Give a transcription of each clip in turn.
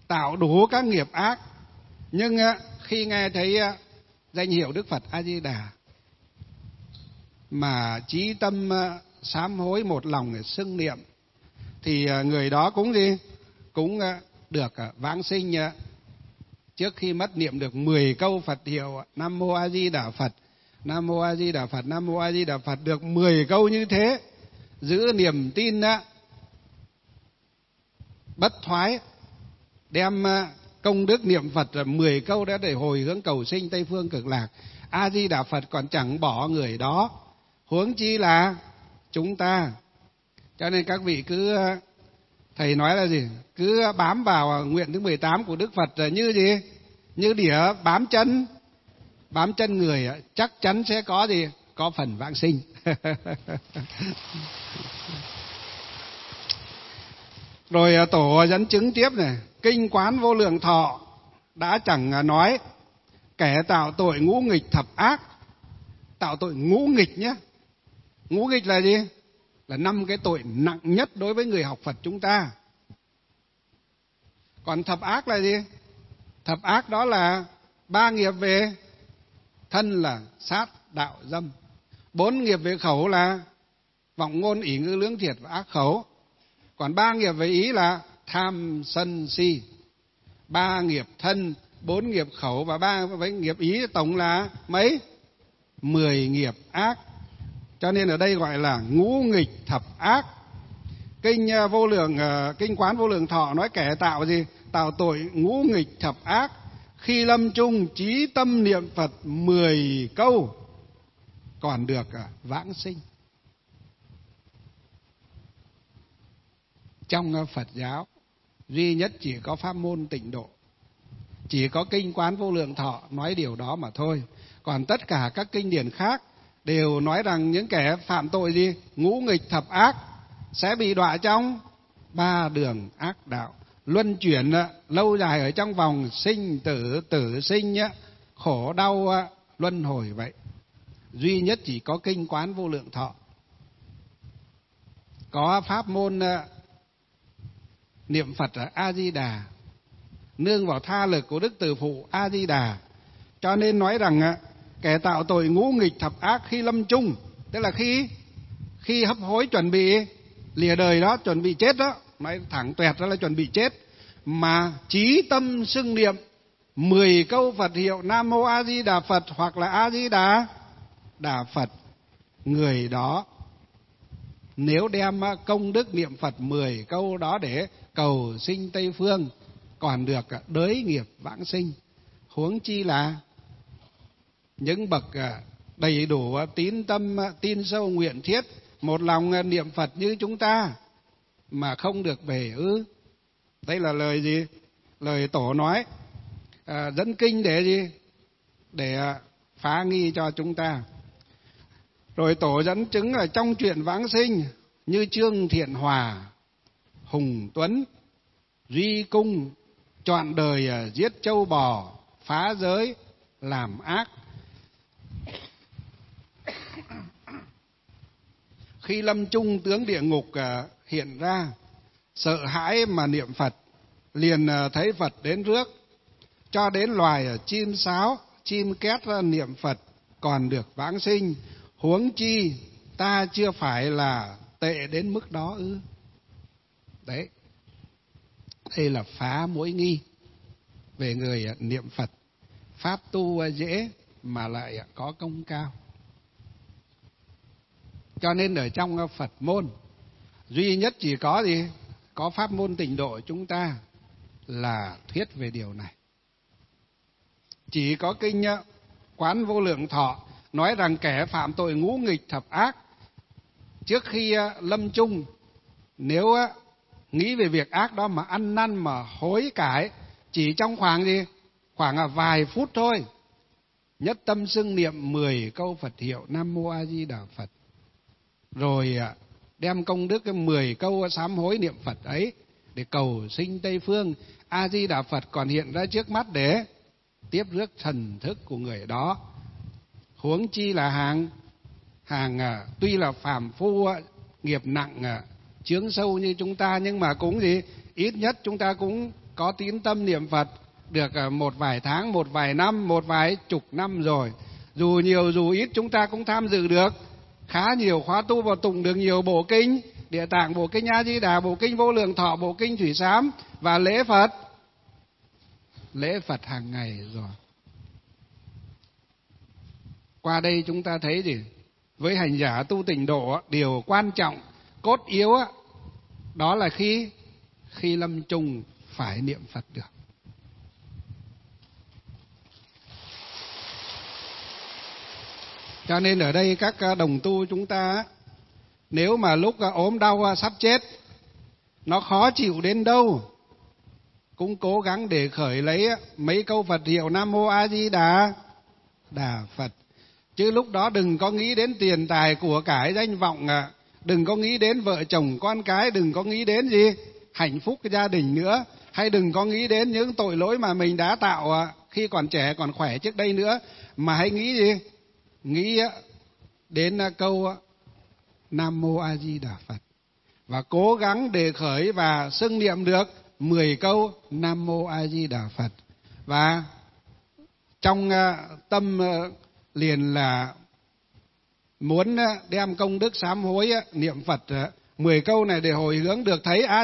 tạo đủ các nghiệp ác. Nhưng khi nghe thấy danh hiệu Đức Phật A Di Đà mà chí tâm sám hối, một lòng để xưng niệm, thì người đó cũng gì? Cũng được vãng sinh. Trước khi mất niệm được 10 câu Phật hiệu Nam Mô A Di Đà Phật, Nam Mô A Di Đà Phật, Nam Mô A Di Đà Phật, được 10 câu như thế, giữ niềm tin bất thoái, đem công đức niệm Phật là 10 câu đã để hồi hướng cầu sinh Tây Phương Cực Lạc. A Di Đà Phật còn chẳng bỏ người đó, huống chi là chúng ta. Cho nên các vị cứ, thầy nói là gì? Cứ bám vào nguyện thứ 18 của Đức Phật là như gì? Như đỉa bám chân người, chắc chắn sẽ có gì? Có phần vãng sinh. Rồi tổ dẫn chứng tiếp này, Kinh Quán Vô Lượng Thọ đã chẳng nói kẻ tạo tội ngũ nghịch thập ác. Tạo tội ngũ nghịch nhé. Ngũ nghịch là gì? Là 5 cái tội nặng nhất đối với người học Phật chúng ta. Còn thập ác là gì? Thập ác đó là 3 nghiệp về thân là sát, đạo, dâm. 4 nghiệp về khẩu là vọng, ngôn, ỷ, ngữ, lưỡng, thiệt và ác khẩu. Còn 3 nghiệp về ý là tham, sân, si. 3 nghiệp thân, 4 nghiệp khẩu và 3 với nghiệp ý, tổng là mấy? 10 nghiệp ác. Cho nên ở đây gọi là ngũ nghịch thập ác. Kinh Quán Vô Lượng Thọ nói kẻ tạo gì? Tạo tội ngũ nghịch thập ác, khi lâm chung chí tâm niệm Phật 10 câu còn được vãng sinh. Trong Phật giáo duy nhất chỉ có pháp môn Tịnh Độ, chỉ có Kinh Quán Vô Lượng Thọ nói điều đó mà thôi. Còn tất cả các kinh điển khác đều nói rằng những kẻ phạm tội gì? Ngũ nghịch thập ác sẽ bị đọa trong 3 đường ác đạo, luân chuyển lâu dài ở trong vòng sinh tử, tử sinh, khổ đau luân hồi vậy. Duy nhất chỉ có Kinh Quán Vô Lượng Thọ có pháp môn niệm Phật A Di Đà, nương vào tha lực của Đức Từ Phụ A Di Đà. Cho nên nói rằng kẻ tạo tội ngũ nghịch thập ác khi lâm chung, tức là khi hấp hối chuẩn bị lìa đời đó, chuẩn bị chết đó, nói thẳng toẹt ra là chuẩn bị chết, mà chí tâm xưng niệm 10 câu Phật hiệu Nam Mô A Di Đà Phật hoặc là A Di Đà Phật, người đó nếu đem công đức niệm Phật 10 câu đó để cầu sinh Tây Phương còn được đới nghiệp vãng sinh, huống chi là những bậc đầy đủ tín tâm, tin sâu nguyện thiết, một lòng niệm Phật như chúng ta mà không được về ư? Đây là lời gì? Lời tổ nói dẫn kinh để gì? Để phá nghi cho chúng ta. Rồi tổ dẫn chứng là trong chuyện vãng sinh như Trương Thiện Hòa, Hùng Tuấn, Duy Cung trọn đời giết trâu bò, phá giới, làm ác. Khi lâm chung tướng địa ngục hiện ra, sợ hãi mà niệm Phật, liền thấy Phật đến rước. Cho đến loài chim sáo, chim két ra niệm Phật còn được vãng sinh, huống chi ta chưa phải là tệ đến mức đó ư? Đấy, đây là phá mối nghi về người niệm Phật. Pháp tu dễ mà lại có công cao. Cho nên ở trong Phật môn duy nhất chỉ có gì? Có pháp môn Tịnh Độ chúng ta là thuyết về điều này. Chỉ có Kinh Quán Vô Lượng Thọ nói rằng kẻ phạm tội ngũ nghịch thập ác trước khi lâm chung, nếu nghĩ về việc ác đó mà ăn năn mà hối cải, chỉ trong khoảng gì? Khoảng vài phút thôi, nhất tâm xưng niệm 10 câu Phật hiệu Nam Mô A Di Đà Phật, rồi đem công đức cái 10 câu sám hối niệm Phật ấy để cầu sinh Tây Phương, A Di Đà Phật còn hiện ra trước mắt để tiếp rước thần thức của người đó. Huống chi là hàng tuy là phàm phu nghiệp nặng chướng sâu như chúng ta, nhưng mà cũng gì? Ít nhất chúng ta cũng có tín tâm niệm Phật được một vài tháng, một vài năm, một vài chục năm rồi. Dù nhiều dù ít chúng ta cũng tham dự được khá nhiều khóa tu và tụng được nhiều bộ kinh, Địa Tạng, bộ kinh A Di Đà, bộ kinh Vô Lượng Thọ, bộ kinh Thủy Sám và lễ Phật hàng ngày rồi. Qua đây chúng ta thấy gì? Với hành giả tu tịnh độ, điều quan trọng, cốt yếu đó là khi lâm chung phải niệm Phật được. Cho nên ở đây các đồng tu chúng ta, nếu mà lúc ốm đau sắp chết, nó khó chịu đến đâu, cũng cố gắng để khởi lấy mấy câu Phật hiệu Nam Mô A Di Đà Phật. Chứ lúc đó đừng có nghĩ đến tiền tài của cải danh vọng, đừng có nghĩ đến vợ chồng con cái, đừng có nghĩ đến gì hạnh phúc cái gia đình nữa, hay đừng có nghĩ đến những tội lỗi mà mình đã tạo khi còn trẻ còn khỏe trước đây nữa, mà hãy nghĩ gì? Nghĩ đến câu Nam Mô A Di Đà Phật và cố gắng đề khởi và xưng niệm được 10 câu Nam Mô A Di Đà Phật, và trong tâm liền là muốn đem công đức sám hối niệm Phật 10 câu này để hồi hướng được thấy A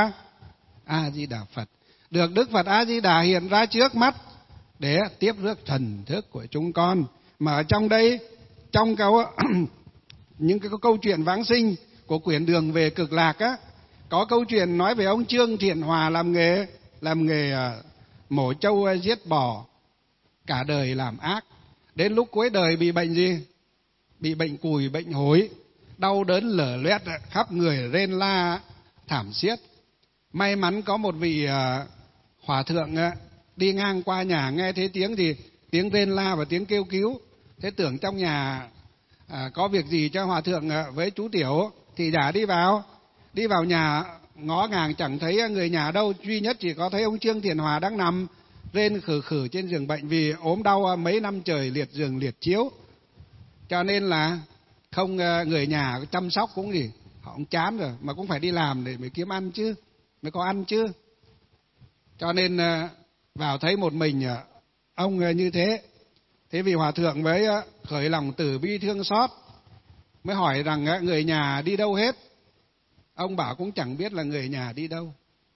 Di Đà Phật, được Đức Phật A Di Đà hiện ra trước mắt để tiếp rước thần thức của chúng con. Mà ở trong đây, trong những cái câu chuyện vãng sinh của quyển Đường về Cực Lạc có câu chuyện nói về ông Trương Thiện Hòa làm nghề mổ trâu giết bò, cả đời làm ác, đến lúc cuối đời bị bệnh gì? Bị bệnh cùi, bệnh hối, đau đớn lở loét khắp người, rên la thảm xiết. May mắn có một vị hòa thượng đi ngang qua nhà, nghe thấy tiếng gì? Tiếng rên la và tiếng kêu cứu. Thế tưởng trong nhà có việc gì cho hòa thượng với chú Tiểu, thì đã đi vào nhà ngó ngàng chẳng thấy người nhà đâu, duy nhất chỉ có thấy ông Trương Thiện Hòa đang nằm rên khử khử trên giường bệnh vì ốm đau mấy năm trời liệt giường liệt chiếu. Cho nên là không người nhà chăm sóc cũng gì, họ cũng chán rồi, mà cũng phải đi làm để mới kiếm ăn chứ, mới có ăn chứ. Cho nên vào thấy một mình ông như thế. Thế vì hòa thượng mới khởi lòng từ bi thương xót, mới hỏi rằng người nhà đi đâu hết. Ông bảo cũng chẳng biết là người nhà đi đâu,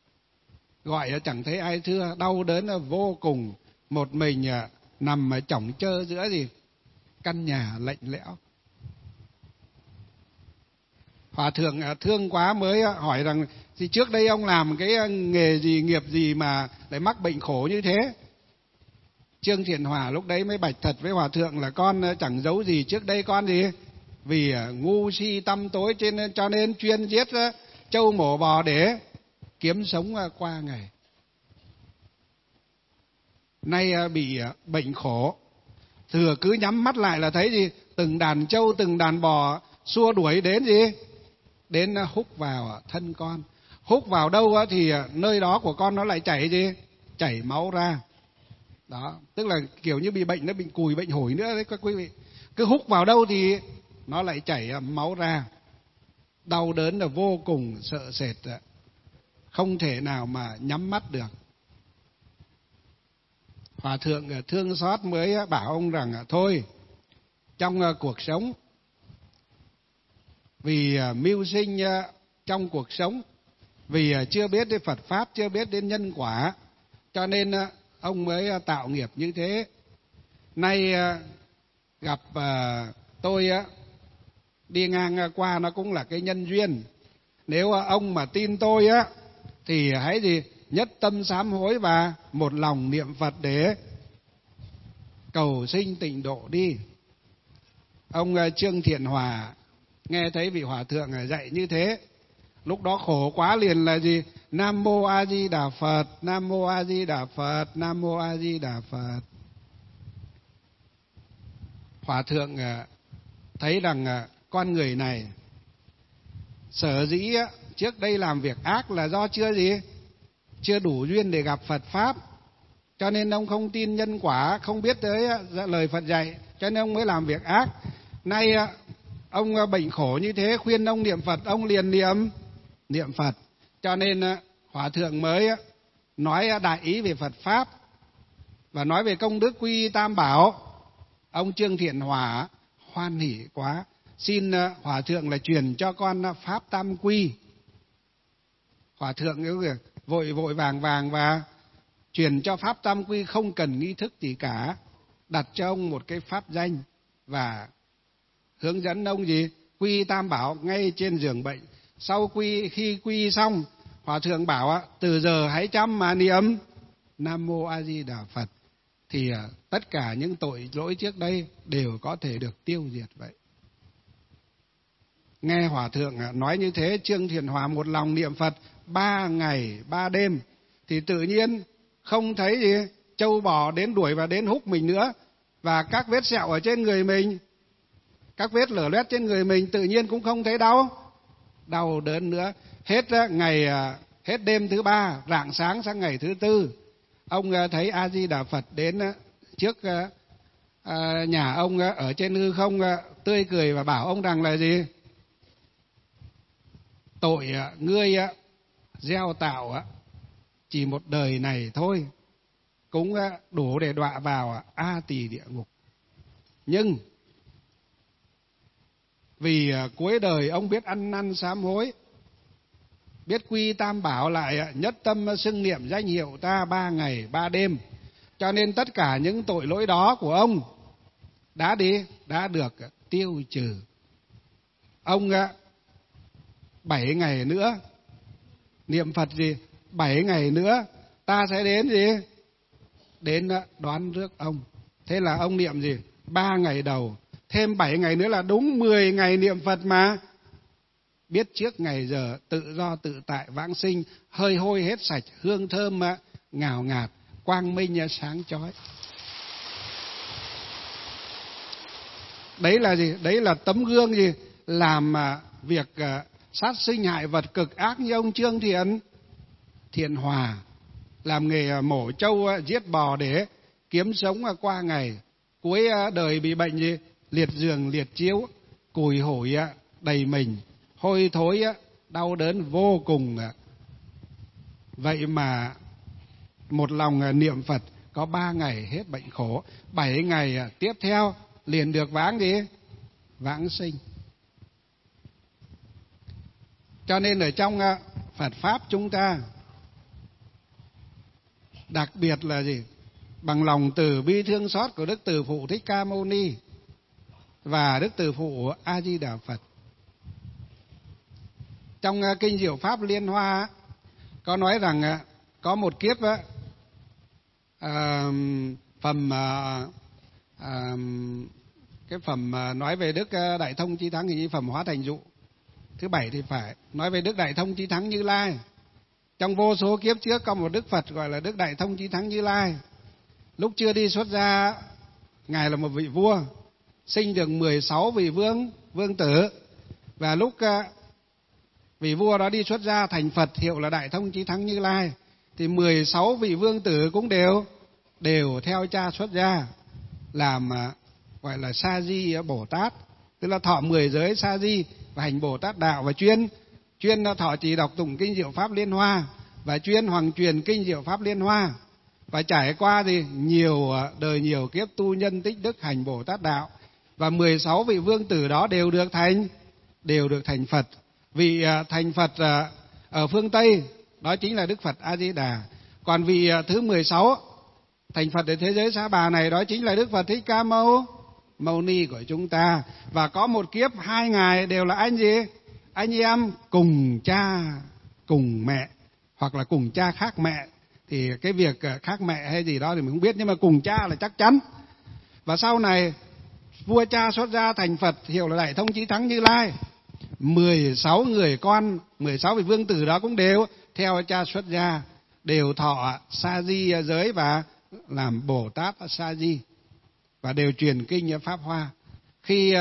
gọi chẳng thấy ai thưa, đau đớn vô cùng, một mình nằm chỏng chơ giữa gì căn nhà lạnh lẽo. Hòa thượng thương quá mới hỏi rằng thì trước đây ông làm cái nghề gì, nghiệp gì mà lại mắc bệnh khổ như thế. Trương Thiện Hòa lúc đấy mới bạch thật với hòa thượng là con chẳng giấu gì, trước đây con gì vì ngu si tăm tối cho nên chuyên giết trâu mổ bò để kiếm sống qua ngày. Nay bị bệnh khổ, thừa cứ nhắm mắt lại là thấy gì từng đàn trâu từng đàn bò xua đuổi đến gì, đến húc vào thân con. Húc vào đâu thì nơi đó của con nó lại chảy gì, chảy máu ra. Đó, tức là kiểu như bị bệnh, nó bị cùi bệnh hổi nữa đấy các quý vị. Cứ húc vào đâu thì nó lại chảy máu ra. Đau đớn là vô cùng sợ sệt, không thể nào mà nhắm mắt được. Hòa thượng thương xót mới bảo ông rằng thôi, trong cuộc sống, vì mưu sinh trong cuộc sống, vì chưa biết đến Phật Pháp, chưa biết đến nhân quả, cho nên ông mới tạo nghiệp như thế. Nay gặp tôi đi ngang qua nó cũng là cái nhân duyên. Nếu ông mà tin tôi thì hãy gì nhất tâm sám hối và một lòng niệm Phật để cầu sinh tịnh độ đi. Ông Trương Thiện Hòa nghe thấy vị hòa thượng dạy như thế, lúc đó khổ quá liền là gì? Nam Mô A Di Đà Phật, Nam Mô A Di Đà Phật, Nam Mô A Di Đà Phật. Hòa thượng thấy rằng con người này sở dĩ trước đây làm việc ác là do chưa đủ duyên để gặp Phật Pháp, cho nên ông không tin nhân quả, không biết tới lời Phật dạy, cho nên ông mới làm việc ác. Nay ông bệnh khổ như thế, khuyên ông niệm Phật, ông liền niệm Phật. Cho nên hòa thượng mới nói đại ý về Phật Pháp và nói về công đức quy Tam Bảo. Ông Trương Thiện Hòa hoan hỉ quá, xin Hòa Thượng là truyền cho con Pháp Tam Quy. Hòa Thượng vội vội vàng và truyền cho Pháp Tam Quy, không cần nghi thức gì cả, đặt cho ông một cái pháp danh và hướng dẫn ông quy Tam Bảo ngay trên giường bệnh. Sau khi quy xong, Hòa Thượng bảo từ giờ hãy chăm mà niệm Nam Mô A Di Đà Phật, thì tất cả những tội lỗi trước đây đều có thể được tiêu diệt vậy. Nghe Hòa Thượng nói như thế, Trương Thiện Hòa một lòng niệm Phật 3 ngày 3 đêm, thì tự nhiên không thấy trâu bò đến đuổi và đến húc mình nữa, và các vết sẹo ở trên người mình, các vết lở loét trên người mình tự nhiên cũng không thấy đau đớn nữa. Hết đêm thứ 3, rạng sáng sang ngày thứ 4, ông thấy A Di Đà Phật đến trước nhà ông ở trên hư không, tươi cười và bảo ông rằng là gì? Tội ngươi gieo tạo chỉ một đời này thôi, cũng đủ để đọa vào A Tỳ địa ngục. Nhưng vì cuối đời ông biết ăn năn sám hối, biết quy Tam Bảo, lại nhất tâm xưng niệm danh hiệu ta 3 ngày 3 đêm, cho nên tất cả những tội lỗi đó của ông đã được tiêu trừ. Ông 7 ngày nữa niệm Phật 7 ngày nữa ta sẽ đến đến đón rước ông. Thế là ông niệm 3 ngày đầu, thêm 7 ngày nữa là đúng 10 ngày niệm Phật mà. Biết trước ngày giờ tự do tự tại vãng sinh, hơi hôi hết sạch, hương thơm ngào ngạt, quang minh sáng chói. Đấy là Đấy là tấm gương làm việc sát sinh hại vật cực ác như ông Trương Thiện Hòa, làm nghề mổ trâu giết bò để kiếm sống qua ngày. Cuối đời bị bệnh liệt giường liệt chiếu, cùi hủi đầy mình, hôi thối đau đớn vô cùng. Vậy mà một lòng niệm Phật có 3 ngày hết bệnh khổ, 7 ngày tiếp theo liền được vãng sinh. Cho nên ở trong Phật Pháp chúng ta đặc biệt là bằng lòng từ bi thương xót của Đức Từ Phụ Thích Ca Mâu Ni và Đức Từ Phụ A Di Đà Phật. Trong Kinh Diệu Pháp Liên Hoa có nói rằng có một kiếp cái phẩm nói về Đức Đại Thông Chí Thắng, hình như phẩm Hóa Thành Dụ thứ 7 thì phải, nói về Đức Đại Thông Chí Thắng Như Lai. Trong vô số kiếp trước có một Đức Phật gọi là Đức Đại Thông Chí Thắng Như Lai. Lúc chưa đi xuất gia, Ngài là một vị vua, sinh được 16 vị vương tử. Và lúc vị vua đó đi xuất gia thành Phật, hiệu là Đại Thông Chí Thắng Như Lai, thì 16 vị vương tử cũng đều theo cha xuất gia, làm gọi là Sa Di Bồ Tát, tức là thọ 10 giới Sa Di và hành Bồ Tát đạo, và chuyên thọ trì đọc tụng Kinh Diệu Pháp Liên Hoa và chuyên hoàng truyền Kinh Diệu Pháp Liên Hoa, và trải qua nhiều đời nhiều kiếp tu nhân tích đức hành Bồ Tát đạo, và 16 vị vương tử đó đều được thành Phật. Vị thành Phật ở phương Tây đó chính là Đức Phật A Di Đà. Còn vị thứ 16 thành Phật ở thế giới Sa Bà này đó chính là Đức Phật Thích Ca Mâu Ni của chúng ta. Và có một kiếp 2 ngài đều là anh em cùng cha cùng mẹ, hoặc là cùng cha khác mẹ, thì cái việc khác mẹ hay gì đó thì mình không biết, nhưng mà cùng cha là chắc chắn. Và sau này vua cha xuất gia thành Phật, hiệu là Đại Thông Chí Thắng Như Lai. 16 người con, 16 vị vương tử đó cũng đều theo cha xuất gia, đều thọ Sa Di giới và làm Bồ Tát Sa Di, và đều truyền kinh Pháp Hoa. Khi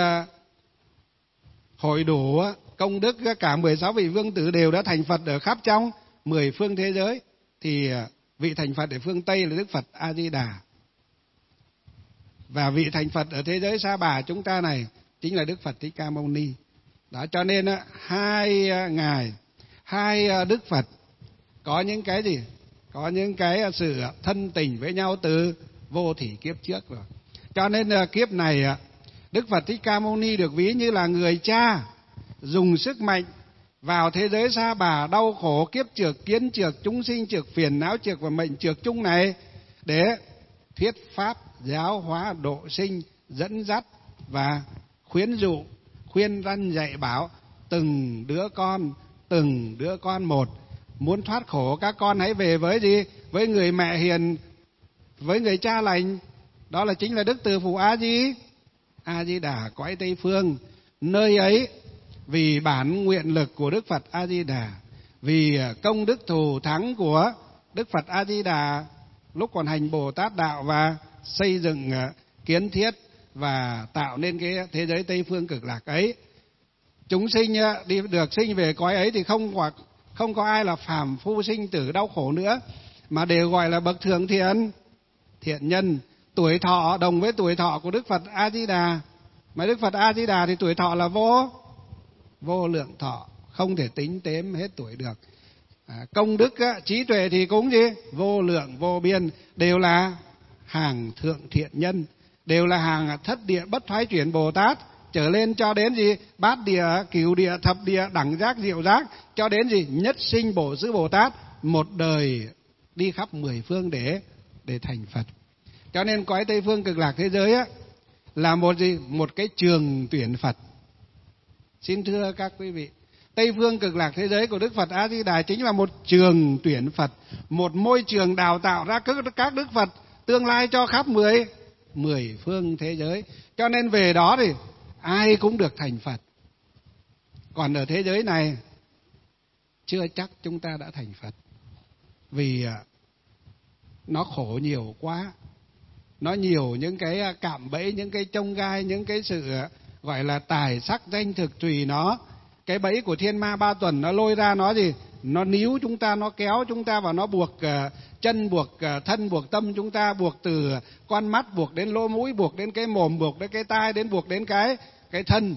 hội đủ công đức, cả 16 vị vương tử đều đã thành Phật ở khắp trong 10 phương thế giới, thì vị thành Phật ở phương Tây là Đức Phật A Di Đà, và vị thành Phật ở thế giới Sa Bà chúng ta này chính là Đức Phật Thích Ca Mâu Ni. Đó, cho nên hai Đức Phật có những cái có những cái sự thân tình với nhau từ vô thỉ kiếp trước rồi. Cho nên kiếp này Đức Phật Thích Ca Mâu Ni được ví như là người cha dùng sức mạnh vào thế giới sa bà đau khổ kiếp trược, kiến trược, chúng sinh trược, phiền não trược và mệnh trược chung này để thuyết pháp, giáo hóa, độ sinh, dẫn dắt và khuyến dụ, khuyên răn dạy bảo từng đứa con một. Muốn thoát khổ các con hãy về với gì? Với người mẹ hiền, với người cha lành. Đó là chính là Đức Từ Phụ A Di Đà cõi Tây Phương. Nơi ấy vì bản nguyện lực của Đức Phật A Di Đà, vì công đức thù thắng của Đức Phật A Di Đà lúc còn hành Bồ Tát đạo và xây dựng kiến thiết và tạo nên cái thế giới Tây Phương Cực Lạc ấy, chúng sinh đi được sinh về cõi ấy thì không có ai là phàm phu sinh tử đau khổ nữa, mà đều gọi là bậc thượng thiện nhân. Tuổi thọ đồng với tuổi thọ của Đức Phật A Di Đà, mà Đức Phật A Di Đà thì tuổi thọ là vô lượng thọ, không thể tính đếm hết tuổi được. Công đức trí tuệ thì cũng gì? Vô lượng vô biên, đều là hàng thượng thiện nhân, đều là hàng thất địa bất thoái chuyển Bồ Tát, trở lên cho đến gì? Bát địa, cửu địa, thập địa, đẳng giác, diệu giác, cho đến gì? Nhất sinh Bổ Xứ Bồ Tát, một đời đi khắp mười phương để thành Phật. Cho nên cõi Tây Phương Cực Lạc thế giới là một cái trường tuyển Phật. Xin thưa các quý vị, Tây Phương Cực Lạc thế giới của Đức Phật A Di Đà chính là một trường tuyển Phật, một môi trường đào tạo ra các Đức Phật tương lai cho khắp mười phương thế giới. Cho nên về đó thì ai cũng được thành Phật. Còn ở thế giới này chưa chắc chúng ta đã thành Phật, vì nó khổ nhiều quá, nó nhiều những cái cạm bẫy, những cái chông gai, những cái sự gọi là tài sắc danh thực tùy nó. Cái bẫy của thiên ma ba tuần nó lôi ra, nó gì? Nó níu chúng ta, nó kéo chúng ta và nó buộc chân, buộc thân, buộc tâm chúng ta, buộc từ con mắt, buộc đến lỗ mũi, buộc đến cái mồm, buộc đến cái tai, buộc đến cái thân.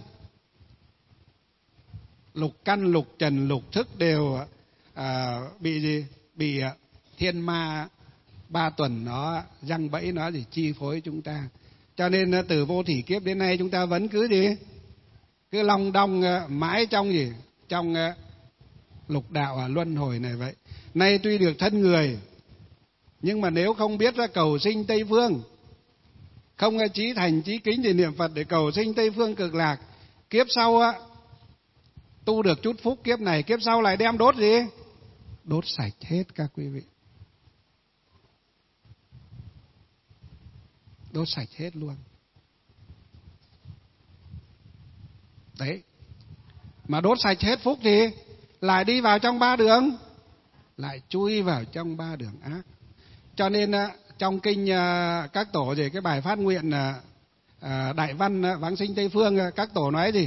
Lục căn, lục trần, lục thức đều bị gì? Bị thiên ma ba tuần nó giăng bẫy, nó gì chi phối chúng ta. Cho nên từ vô thỉ kiếp đến nay chúng ta vẫn cứ gì? Cứ long đong mãi trong gì? Trong lục đạo luân hồi này vậy. Nay tuy được thân người, nhưng mà nếu không biết ra cầu sinh Tây Phương, không chí thành chí kính thì niệm Phật để cầu sinh Tây Phương Cực Lạc, kiếp sau tu được chút phúc kiếp này, kiếp sau lại đem đốt gì? Đốt sạch hết các quý vị. Đốt sạch hết luôn. Đấy. Mà đốt sạch hết phúc thì lại đi vào trong ba đường, lại chui vào trong ba đường ác. Cho nên trong kinh các tổ về cái bài phát nguyện đại văn vãng sinh Tây Phương, các tổ nói gì?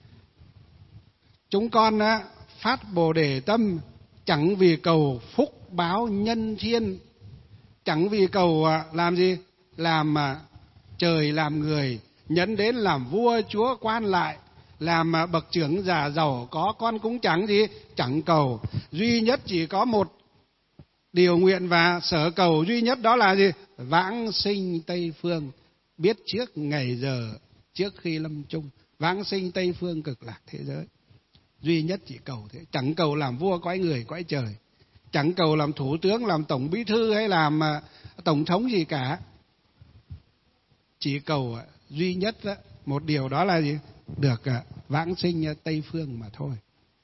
Chúng con phát Bồ Đề tâm chẳng vì cầu phúc báo nhân thiên, chẳng vì cầu làm gì? Làm trời làm người, nhấn đến làm vua chúa quan lại, làm bậc trưởng già giàu có con cũng chẳng gì, chẳng cầu. Duy nhất chỉ có một điều nguyện và sở cầu duy nhất, đó là gì? Vãng sinh Tây Phương, biết trước ngày giờ, trước khi lâm chung, vãng sinh Tây Phương Cực Lạc thế giới. Duy nhất chỉ cầu thế, chẳng cầu làm vua cõi người cõi trời, chẳng cầu làm thủ tướng, làm tổng bí thư hay làm tổng thống gì cả. Chỉ cầu duy nhất một điều, đó là gì? Được vãng sinh Tây Phương mà thôi.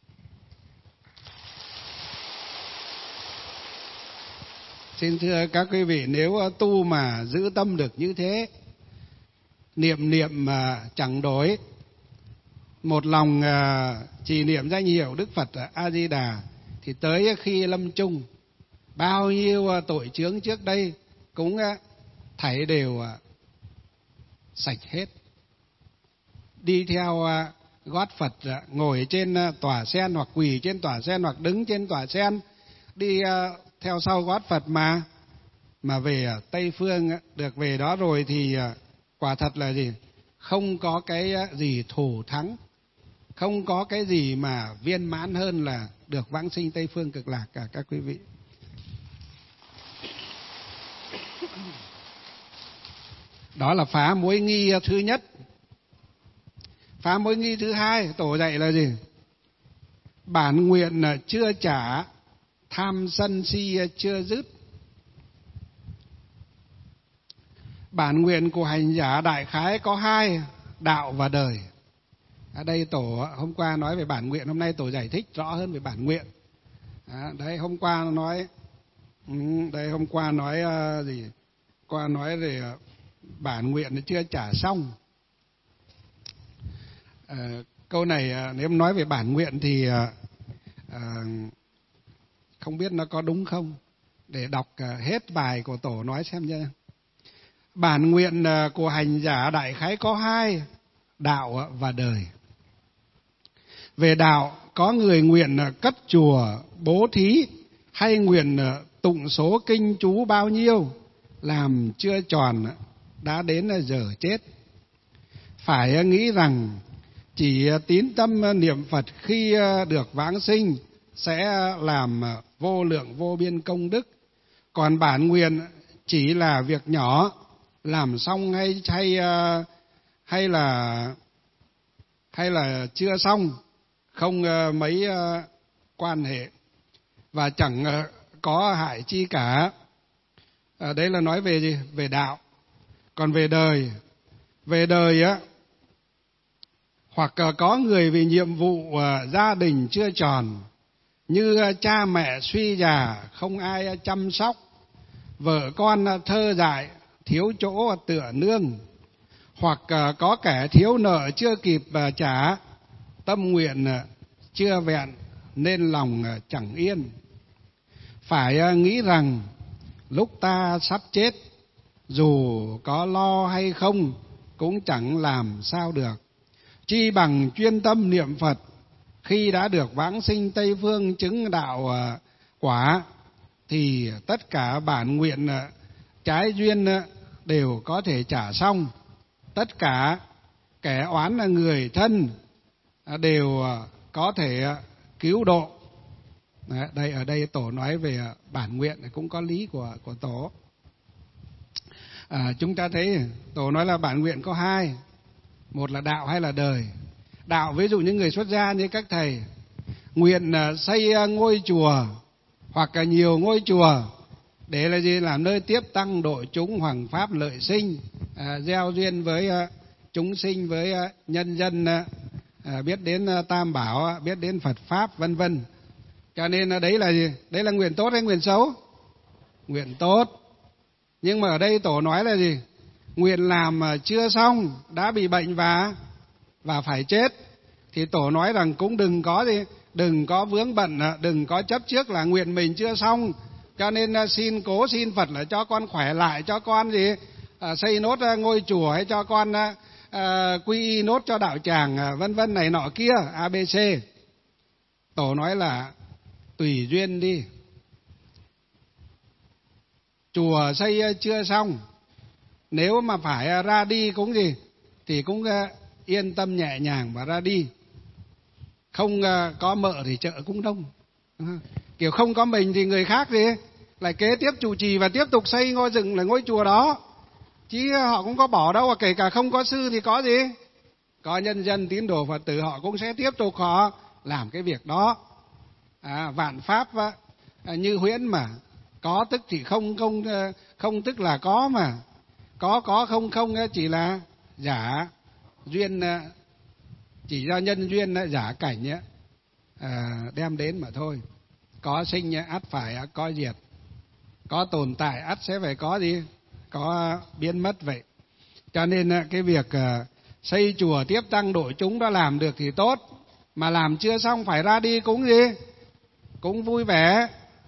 Xin thưa các quý vị, nếu tu mà giữ tâm được như thế, niệm mà chẳng đổi, một lòng trì niệm danh hiệu Đức Phật A Di Đà, thì tới khi lâm chung, bao nhiêu tội chướng trước đây cũng thảy đều sạch hết. Đi theo gót Phật, ngồi trên tòa sen hoặc quỳ trên tòa sen hoặc đứng trên tòa sen, đi theo sau gót Phật mà về Tây Phương, được về đó rồi thì quả thật là gì? Không có cái gì thù thắng, không có cái gì mà viên mãn hơn là được vãng sinh Tây Phương Cực Lạc cả các quý vị. Đó là phá mối nghi thứ nhất. Phá mối nghi thứ hai, Tổ dạy là gì? Bản nguyện chưa trả, tham sân si chưa dứt. Bản nguyện của hành giả đại khái có hai: đạo và đời. Ở đây Tổ hôm qua nói về bản nguyện, hôm nay Tổ giải thích rõ hơn về bản nguyện. Đấy, hôm qua nói gì? Qua nói về bản nguyện chưa trả xong. Câu này nếu nói về bản nguyện thì không biết nó có đúng không, để đọc hết bài của Tổ nói xem nha. Bản nguyện của hành giả đại khái có hai: đạo và đời. Về đạo, có người nguyện cất chùa, bố thí, hay nguyện tụng số kinh chú bao nhiêu, làm chưa tròn đã đến giờ chết. Phải nghĩ rằng chỉ tín tâm niệm Phật khi được vãng sinh sẽ làm vô lượng vô biên công đức. Còn bản nguyện chỉ là việc nhỏ, làm xong hay là chưa xong, không mấy quan hệ và chẳng có hại chi cả. Đấy là nói về gì? Về đạo. Còn về đời á, hoặc có người vì nhiệm vụ gia đình chưa tròn, như cha mẹ suy già không ai chăm sóc, vợ con thơ dại thiếu chỗ tựa nương, hoặc có kẻ thiếu nợ chưa kịp trả, tâm nguyện chưa vẹn nên lòng chẳng yên. Phải nghĩ rằng lúc ta sắp chết, dù có lo hay không cũng chẳng làm sao được. Chi bằng chuyên tâm niệm Phật, khi đã được vãng sinh Tây Phương chứng đạo quả, thì tất cả bản nguyện trái duyên đều có thể trả xong. Tất cả kẻ oán là người thân đều có thể cứu độ. Đấy, ở đây Tổ nói về bản nguyện cũng có lý của Tổ. Chúng ta thấy Tổ nói là bản nguyện có hai: một là đạo, hay là đời. Đạo ví dụ những người xuất gia như các thầy nguyện xây ngôi chùa hoặc là nhiều ngôi chùa để là gì? Làm nơi tiếp tăng độ chúng hoằng pháp lợi sinh, gieo duyên với chúng sinh, với nhân dân biết đến Tam Bảo, biết đến Phật Pháp, vân vân. Cho nên đấy là gì? Đấy là nguyện tốt hay nguyện xấu? Nguyện tốt. Nhưng mà ở đây Tổ nói là gì? Nguyện làm mà chưa xong, đã bị bệnh và phải chết, thì Tổ nói rằng cũng đừng có gì, đừng có vướng bận, đừng có chấp trước là nguyện mình chưa xong, cho nên xin Phật là cho con khỏe lại, cho con gì xây nốt ngôi chùa, hay cho con quy y nốt cho đạo tràng, vân vân này nọ kia, ABC. Tổ nói là tùy duyên đi. Chùa xây chưa xong, nếu mà phải ra đi cũng gì thì cũng yên tâm nhẹ nhàng và ra đi. Không có mợ thì chợ cũng đông. Kiểu không có mình thì người khác gì lại kế tiếp trụ trì và tiếp tục xây dựng lại ngôi chùa đó. Chứ họ cũng có bỏ đâu, kể cả không có sư thì có gì, có nhân dân tín đồ Phật tử họ cũng sẽ tiếp tục họ làm cái việc đó. Vạn pháp như huyễn mà, có tức thì không tức là có mà, có không chỉ là giả duyên, chỉ do nhân duyên giả cảnh đem đến mà thôi. Có sinh ắt phải có diệt, có tồn tại ắt sẽ phải có gì, có biến mất vậy. Cho nên cái việc xây chùa tiếp tăng độ chúng đó làm được thì tốt, mà làm chưa xong phải ra đi cũng gì, cũng vui vẻ.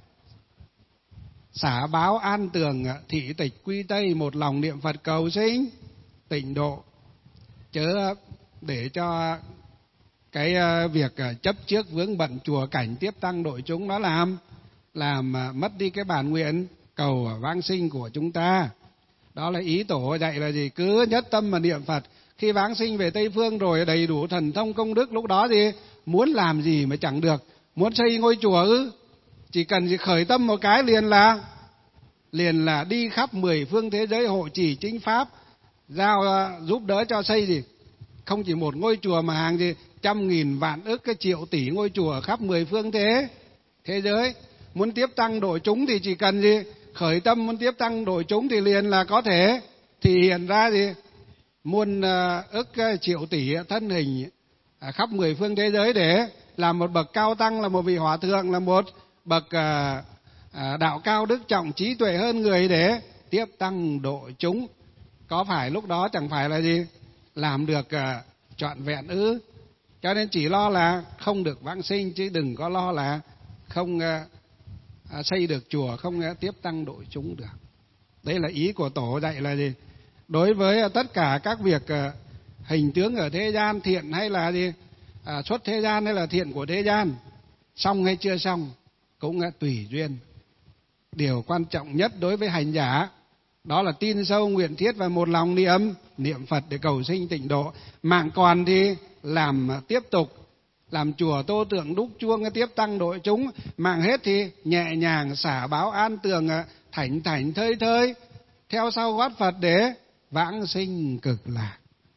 Xả báo an tường, thị tịch quy tây, một lòng niệm Phật cầu sinh tịnh độ, chớ để cho cái việc chấp trước vướng bận chùa cảnh tiếp tăng đội chúng nó làm mất đi cái bản nguyện cầu vãng sinh của chúng ta. Đó là ý Tổ dạy là gì? Cứ nhất tâm mà niệm Phật, khi vãng sinh về Tây Phương rồi đầy đủ thần thông công đức, lúc đó gì muốn làm gì mà chẳng được. Muốn xây ngôi chùa chỉ cần khởi tâm một cái liền là đi khắp 10 phương thế giới hộ trì chính pháp, giao giúp đỡ cho xây gì không chỉ một ngôi chùa mà hàng gì trăm nghìn vạn ức cái triệu tỷ ngôi chùa ở khắp 10 phương thế giới. Muốn tiếp tăng độ chúng thì chỉ cần gì khởi tâm muốn tiếp tăng độ chúng thì liền là có thể thì hiện ra gì muôn ức triệu tỷ thân hình khắp 10 phương thế giới để làm một bậc cao tăng, là một vị hòa thượng, là một bậc đạo cao đức trọng trí tuệ hơn người để tiếp tăng độ chúng. Có phải lúc đó chẳng phải là gì làm được trọn vẹn ư? Cho nên chỉ lo là không được vãng sinh, chứ đừng có lo là không xây được chùa, không tiếp tăng độ chúng được. Đấy là ý của Tổ dạy là gì? Đối với tất cả các việc hình tướng ở thế gian, thiện hay là gì xuất thế gian hay là thiện của thế gian, xong hay chưa xong cũng tùy duyên. Điều quan trọng nhất đối với hành giả đó là tin sâu, nguyện thiết và một lòng niệm Phật để cầu sinh tịnh độ. Mạng còn thì làm tiếp tục, làm chùa tô tượng đúc chuông tiếp tăng độ chúng. Mạng hết thì nhẹ nhàng xả báo an tường, thảnh thảnh thơi thơi theo sau gót Phật để vãng sinh cực lạc.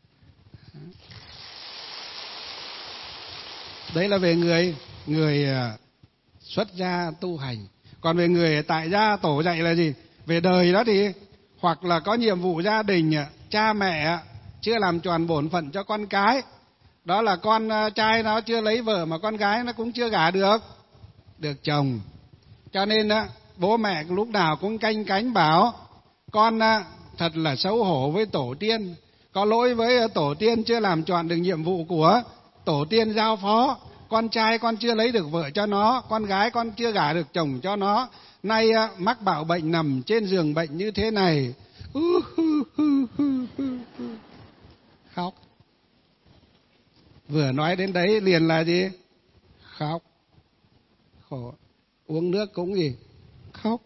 Đấy là về người xuất gia tu hành. Còn về người tại gia, Tổ dạy là gì? Về đời đó thì hoặc là có nhiệm vụ gia đình, cha mẹ chưa làm tròn bổn phận cho con cái, đó là con trai nó chưa lấy vợ mà con gái nó cũng chưa gả được chồng, cho nên bố mẹ lúc nào cũng canh cánh bảo con thật là xấu hổ với tổ tiên, có lỗi với tổ tiên chưa làm tròn được nhiệm vụ của tổ tiên giao phó. Con trai con chưa lấy được vợ cho nó, con gái con chưa gả được chồng cho nó, nay mắc bạo bệnh nằm trên giường bệnh như thế này. Khóc. Vừa nói đến đấy liền là gì? Khóc. Khổ. Uống nước cũng gì? Khóc.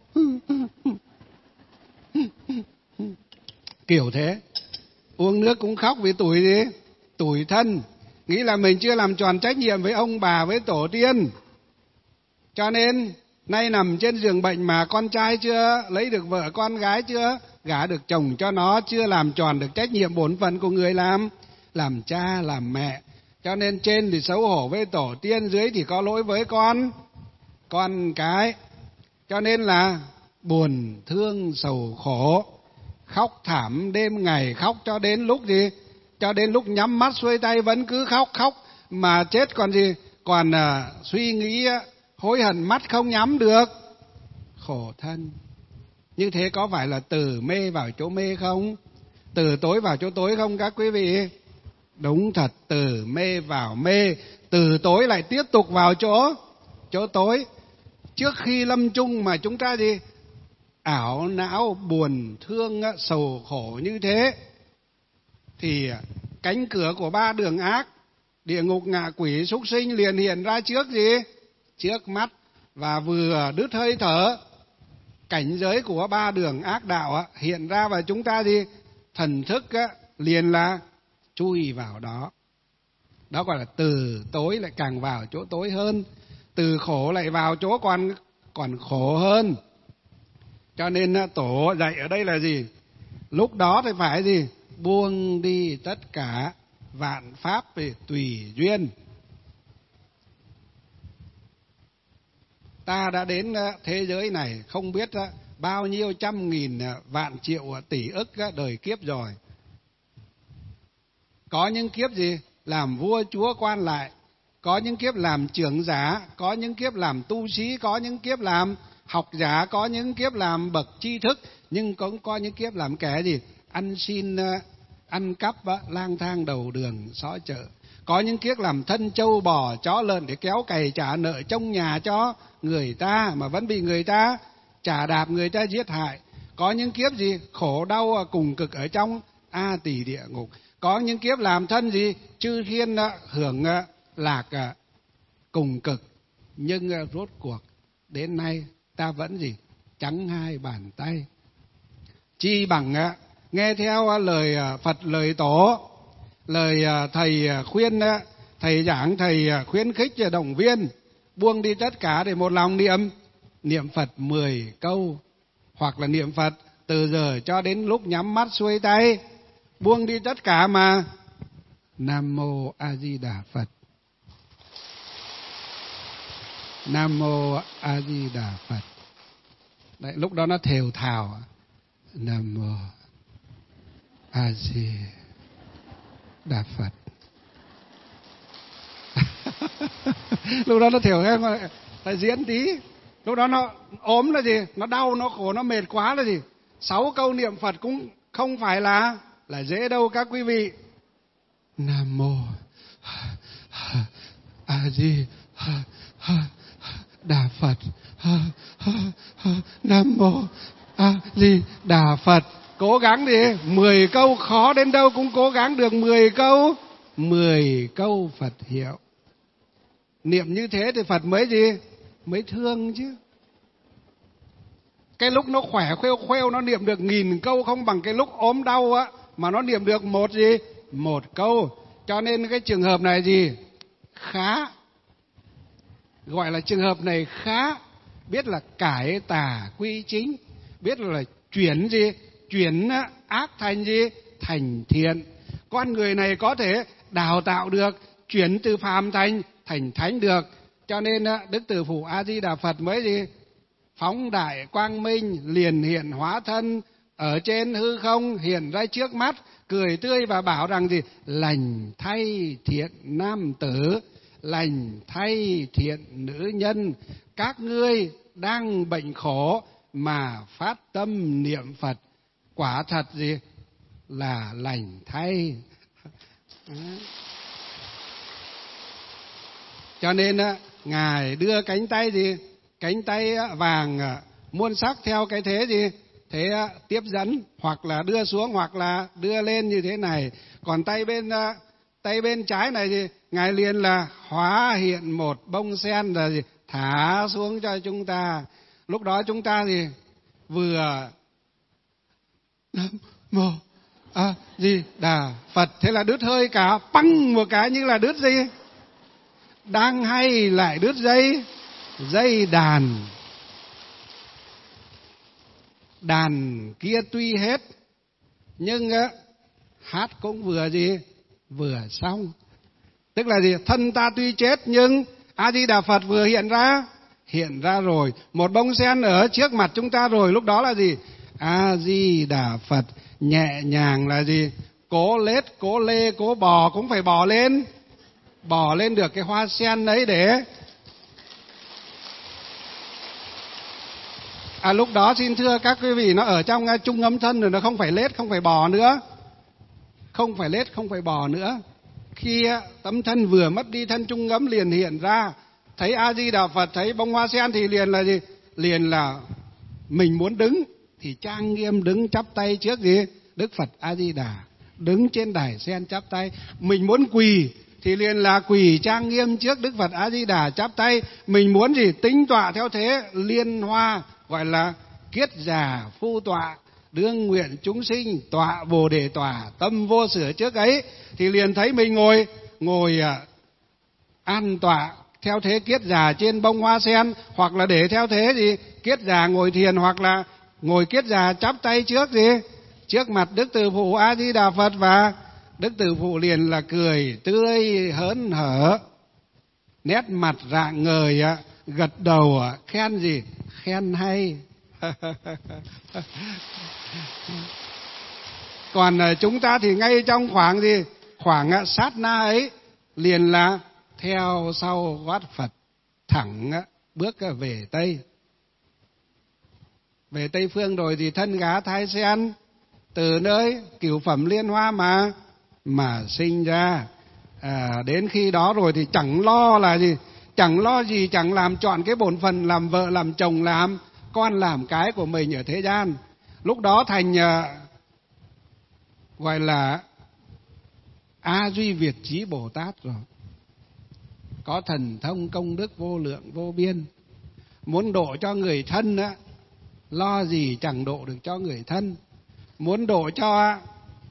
Kiểu thế. Uống nước cũng khóc vì tủi gì? Tủi thân. Nghĩ là mình chưa làm tròn trách nhiệm với ông bà, với tổ tiên. Cho nên nay nằm trên giường bệnh mà con trai chưa lấy được vợ, con gái chưa gả được chồng cho nó, chưa làm tròn được trách nhiệm bổn phận của người làm cha, làm mẹ. Cho nên trên thì xấu hổ với tổ tiên, dưới thì có lỗi với con cái. Cho nên là buồn thương sầu khổ, khóc thảm đêm ngày, khóc cho đến lúc gì? Cho đến lúc nhắm mắt xuôi tay vẫn cứ khóc mà chết còn gì? Còn suy nghĩ hối hận mắt không nhắm được. Khổ thân. Như thế có phải là từ mê vào chỗ mê không? Từ tối vào chỗ tối không các quý vị? Đúng thật, từ mê vào mê, từ tối lại tiếp tục vào chỗ tối. Trước khi lâm chung mà chúng ta gì? Ảo não, buồn thương, sầu khổ như thế, thì cánh cửa của ba đường ác, địa ngục, ngạ quỷ, súc sinh liền hiện ra trước gì? Trước mắt. Và vừa đứt hơi thở, cảnh giới của ba đường ác đạo hiện ra và chúng ta gì? Thần thức liền là chui vào đó. Đó gọi là từ tối lại càng vào chỗ tối hơn, từ khổ lại vào chỗ còn khổ hơn. Cho nên Tổ dạy ở đây là gì? Lúc đó thì phải gì? Buông đi tất cả vạn pháp về tùy duyên. Ta đã đến thế giới này không biết bao nhiêu trăm nghìn vạn triệu tỷ ức đời kiếp rồi. Có những kiếp gì? Làm vua chúa quan lại, có những kiếp làm trưởng giả, có những kiếp làm tu sĩ, có những kiếp làm học giả, có những kiếp làm bậc tri thức, nhưng cũng có những kiếp làm kẻ gì? Ăn xin, ăn cắp, lang thang đầu đường xó chợ. Có những kiếp làm thân trâu bò chó lợn để kéo cày trả nợ trong nhà cho người ta mà vẫn bị người ta trả đạp, người ta giết hại. Có những kiếp gì? Khổ đau cùng cực ở trong A Tỳ địa ngục. Có những kiếp làm thân gì? Chư thiên hưởng lạc cùng cực. Nhưng rốt cuộc đến nay ta vẫn gì? Trắng hai bàn tay. Chi bằng nghe theo lời Phật, lời Tổ, lời thầy khuyên, thầy giảng, thầy khuyến khích động viên, buông đi tất cả để một lòng niệm Phật 10 câu, hoặc là niệm Phật từ giờ cho đến lúc nhắm mắt xuôi tay, buông đi tất cả mà Nam Mô A Di Đà Phật. Nam Mô A Di Đà Phật. Đấy, lúc đó nó thều thào Nam Mô A Di Đà Phật. Lúc đó nó thều em phải diễn tí. Lúc đó nó ốm là gì? Nó đau, nó khổ, nó mệt quá là gì? 6 câu niệm Phật cũng không phải là dễ đâu các quý vị. Nam Mô A Di Đà Phật. Nam Mô A Di Đà Phật. Cố gắng đi, 10 câu khó đến đâu cũng cố gắng được 10 câu. 10 câu Phật hiệu. Niệm như thế thì Phật mới gì? Mới thương chứ. Cái lúc nó khỏe khoêu nó niệm được 1000 câu không bằng cái lúc ốm đau á mà nó niệm được một gì? 1 câu. Cho nên cái trường hợp này gì? Khá. Gọi là trường hợp này khá. Biết là cải tà quy chính. Biết là chuyển gì? Chuyển ác thành gì? Thành thiện. Con người này có thể đào tạo được, chuyển từ phàm thành thánh được. Cho nên Đức Từ Phụ A Di Đà Phật mới gì? Phóng đại quang minh, liền hiện hóa thân ở trên hư không, hiện ra trước mắt, cười tươi và bảo rằng gì? Lành thay thiện nam tử, lành thay thiện nữ nhân, các ngươi đang bệnh khổ mà phát tâm niệm Phật, quả thật gì? Là lành thay. Cho nên Ngài đưa cánh tay gì? Cánh tay vàng muôn sắc theo cái thế gì? Thế tiếp dẫn, hoặc là đưa xuống hoặc là đưa lên như thế này. Còn tay bên trái này gì? Ngài liền là hóa hiện một bông sen là gì? Thả xuống cho chúng ta. Lúc đó chúng ta thì vừa Nam Mô A Di Đà Phật, thế là đứt hơi cả, păng một cái như là đứt gì? Đang hay lại đứt dây đàn. Đàn kia tuy hết nhưng hát cũng vừa gì? Vừa xong. Tức là gì? Thân ta tuy chết nhưng A Di Đà Phật vừa hiện ra rồi. Một bông sen ở trước mặt chúng ta rồi. Lúc đó là gì? A Di Đà Phật. Nhẹ nhàng là gì? Cố lết, cố lê, cố bò cũng phải bò lên được cái hoa sen ấy để lúc đó xin thưa các quý vị, nó ở trong trung âm thân rồi, nó không phải lết, không phải bò nữa. Không phải lết, không phải bò nữa. Khi tấm thân vừa mất đi, thân trung âm liền hiện ra. Thấy A Di Đà Phật, thấy bông hoa sen thì liền là gì? Liền là mình muốn đứng thì trang nghiêm đứng chắp tay trước gì? Đức Phật A Di Đà. Đứng trên đài sen chắp tay. Mình muốn quỳ thì liền là quỳ trang nghiêm trước Đức Phật A Di Đà chắp tay. Mình muốn gì? Tính tọa theo thế liên hoa, gọi là kiết già phu tọa, đương nguyện chúng sinh tọa Bồ Đề tòa, tâm vô sửa trước ấy, thì liền thấy mình ngồi an tọa theo thế kiết già trên bông hoa sen, hoặc là để theo thế gì? Kiết già ngồi thiền, hoặc là ngồi kiết già chắp tay trước gì? Trước mặt Đức Từ Phụ A Di Đà Phật, và Đức Từ Phụ liền là cười tươi hớn hở, nét mặt rạng ngời, gật đầu khen gì? Khen hay. Còn chúng ta thì ngay trong khoảng gì? Khoảng sát na ấy liền là theo sau gót Phật, thẳng bước về Tây. Về Tây Phương rồi thì thân gá thai sen, từ nơi cửu phẩm liên hoa mà sinh ra. Đến khi đó rồi thì chẳng lo là gì? Chẳng lo gì, chẳng làm chọn cái bổn phận làm vợ, làm chồng, làm con, làm cái của mình ở thế gian. Lúc đó thành gọi là A Duy Việt Chí Bồ Tát rồi. Có thần thông công đức vô lượng vô biên. Muốn độ cho người thân á, lo gì chẳng độ được cho người thân. Muốn độ cho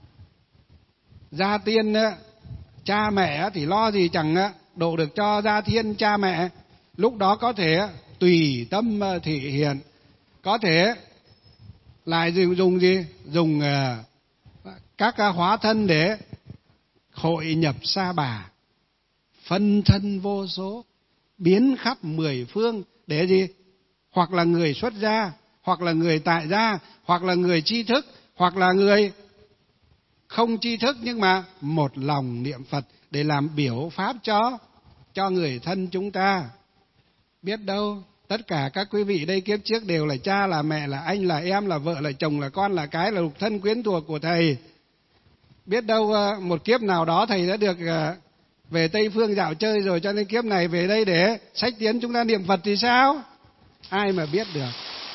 gia tiên cha mẹ thì lo gì chẳng độ được cho gia thiên cha mẹ. Lúc đó có thể tùy tâm thị hiện, có thể lại dùng gì? Dùng các hóa thân để hội nhập Sa Bà, phân thân vô số, biến khắp 10 phương để gì? Hoặc là người xuất gia, hoặc là người tại gia, hoặc là người tri thức, hoặc là người không tri thức nhưng mà một lòng niệm Phật để làm biểu pháp cho người thân chúng ta. Biết đâu tất cả các quý vị đây kiếp trước đều là cha, là mẹ, là anh, là em, là vợ, là chồng, là con, là cái, là lục thân quyến thuộc của thầy. Biết đâu một kiếp nào đó thầy đã được về Tây Phương dạo chơi rồi, cho nên kiếp này về đây để sách tiến chúng ta niệm Phật thì sao? Ai mà biết được.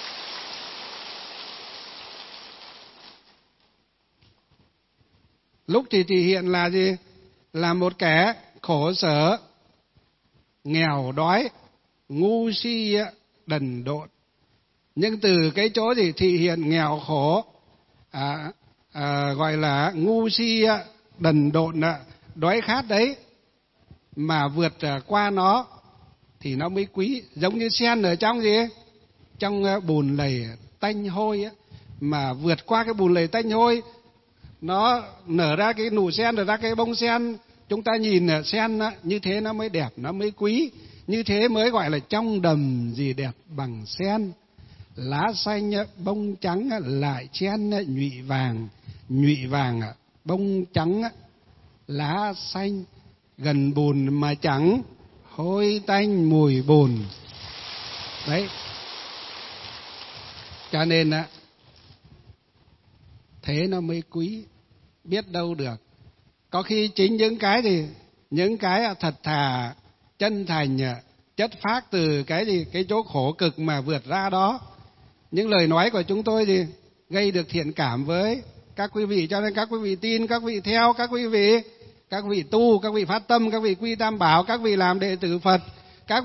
Lúc thì thể hiện là gì? Là một kẻ khổ sở, nghèo đói, ngu si đần độn. Nhưng từ cái chỗ gì thị hiện nghèo khổ, gọi là ngu si đần độn, đói khát đấy, mà vượt qua nó thì nó mới quý. Giống như sen ở trong gì? Trong bùn lầy tanh hôi ấy, mà vượt qua cái bùn lầy tanh hôi, nó nở ra cái nụ sen, nở ra cái bông sen. Chúng ta nhìn sen như thế nó mới đẹp, nó mới quý. Như thế mới gọi là trong đầm gì đẹp bằng sen. Lá xanh bông trắng lại chen nhụy vàng bông trắng lá xanh, gần bùn mà chẳng hôi tanh mùi bùn. Đấy. Cho nên thế nó mới quý. Biết đâu được. Có khi chính những cái thật thà, chân thành, chất phác từ cái gì, cái chỗ khổ cực mà vượt ra đó. Những lời nói của chúng tôi thì gây được thiện cảm với các quý vị, cho nên các quý vị tin, các vị theo, các vị tu, các vị phát tâm, các vị quy tam bảo, các vị làm đệ tử Phật, các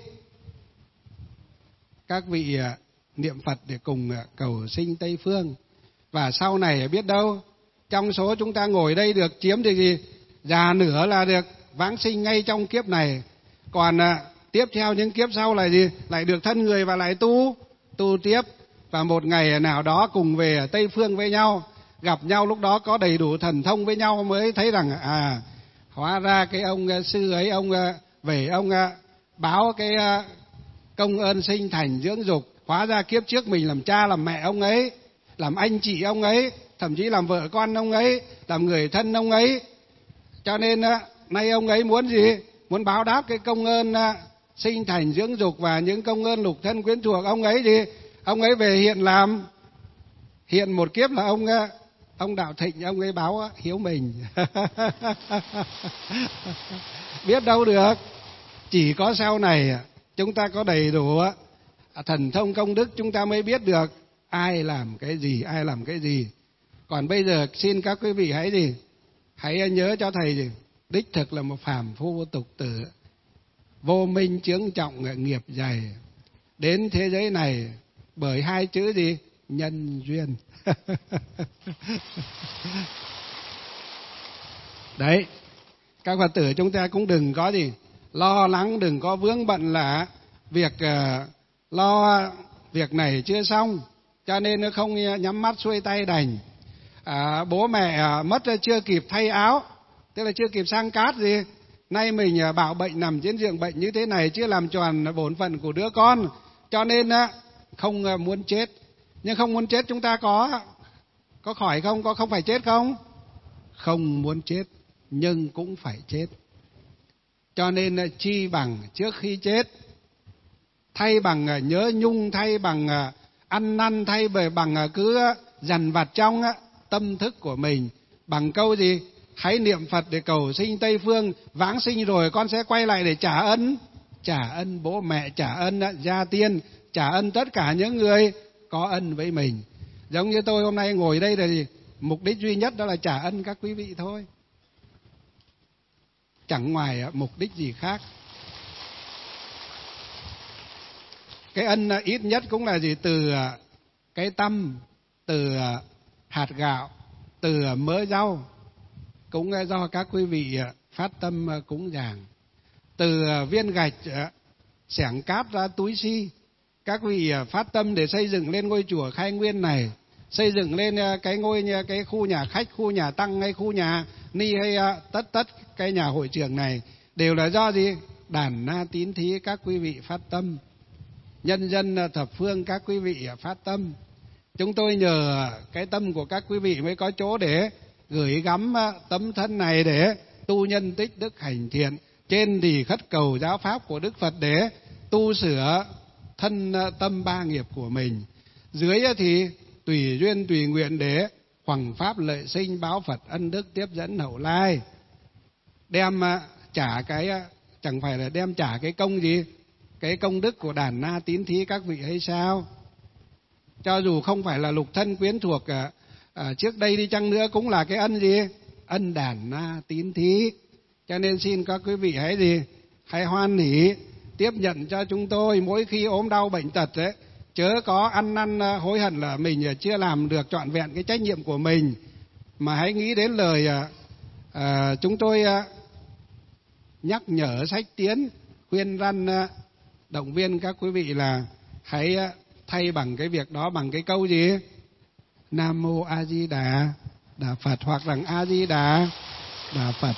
vị niệm Phật để cùng cầu sinh Tây Phương. Và sau này biết đâu trong số chúng ta ngồi đây được chiếm được gì, già nửa là được vãng sinh ngay trong kiếp này. Còn tiếp theo những kiếp sau là gì? Lại được thân người và lại tu tiếp. Và một ngày nào đó cùng về Tây Phương với nhau, gặp nhau lúc đó có đầy đủ thần thông với nhau, mới thấy rằng hóa ra cái ông sư ấy, ông về ông báo cái công ơn sinh thành dưỡng dục. Hóa ra kiếp trước mình làm cha làm mẹ ông ấy, làm anh chị ông ấy, thậm chí làm vợ con ông ấy, làm người thân ông ấy. Cho nên nay ông ấy muốn gì? Muốn báo đáp cái công ơn sinh thành dưỡng dục và những công ơn lục thân quyến thuộc ông ấy gì? Ông ấy về hiện một kiếp là ông Đạo Thịnh, ông ấy báo hiếu mình. Biết đâu được. Chỉ có sau này chúng ta có đầy đủ thần thông công đức, chúng ta mới biết được ai làm cái gì. Còn bây giờ xin các quý vị hãy nhớ cho thầy gì? Đích thực là một phàm phu tục tử, vô minh chướng trọng nghiệp dày, đến thế giới này bởi hai chữ gì? Nhân duyên. Đấy, các Phật tử chúng ta cũng đừng có lo lắng, đừng có vướng bận là lo việc này chưa xong, cho nên nó không nhắm mắt xuôi tay đành. Bố mẹ mất chưa kịp thay áo, tức là chưa kịp sang cát gì, nay mình bảo bệnh nằm trên giường bệnh như thế này, chưa làm tròn bổn phận của đứa con, cho nên không muốn chết. Nhưng không muốn chết chúng ta có khỏi không? Có không phải chết không? Không muốn chết nhưng cũng phải chết. Cho nên chi bằng trước khi chết, thay bằng nhớ nhung, thay bằng ăn năn, thay bằng cứ dằn vặt trong tâm thức của mình, bằng câu gì? Hãy niệm Phật để cầu sinh Tây Phương, vãng sinh rồi con sẽ quay lại để trả ân bố mẹ, trả ân gia tiên, trả ân tất cả những người có ân với mình. Giống như tôi hôm nay ngồi đây là gì? Mục đích duy nhất đó là trả ân các quý vị thôi, chẳng ngoài mục đích gì khác. Cái ân ít nhất cũng là gì? Từ cái tâm, từ hạt gạo, từ mớ rau, cũng do các quý vị phát tâm cúng dường. Từ viên gạch xẻng cát ra túi xi, các vị phát tâm để xây dựng lên ngôi chùa Khai Nguyên này. xây dựng lên cái khu nhà khách, khu nhà tăng hay khu nhà ni hay tất cái nhà hội trường này đều là do gì? Đàn na tín thí các quý vị phát tâm, nhân dân thập phương các quý vị phát tâm. Chúng tôi nhờ cái tâm của các quý vị mới có chỗ để gửi gắm tấm thân này để tu nhân tích đức hành thiện. Trên thì khất cầu giáo pháp của Đức Phật để tu sửa thân tâm ba nghiệp của mình. Dưới thì tùy duyên tùy nguyện để hoằng pháp lợi sinh, báo Phật ân đức tiếp dẫn hậu lai. Đem trả chẳng phải là đem trả cái công gì? Cái công đức của đàn na tín thí các vị hay sao? Cho dù không phải là lục thân quyến thuộc trước đây đi chăng nữa cũng là cái ân gì? Ân đàn na tín thí. Cho nên xin các quý vị hãy hoan hỷ tiếp nhận cho chúng tôi mỗi khi ốm đau bệnh tật ấy, chớ có ăn năn hối hận là mình chưa làm được trọn vẹn cái trách nhiệm của mình, mà hãy nghĩ đến lời chúng tôi nhắc nhở sách tiến, khuyên răn động viên các quý vị là hãy thay bằng cái việc đó bằng cái câu gì? Nam mô A Di Đà Đà Phật, hoặc rằng A Di Đà Đà Phật,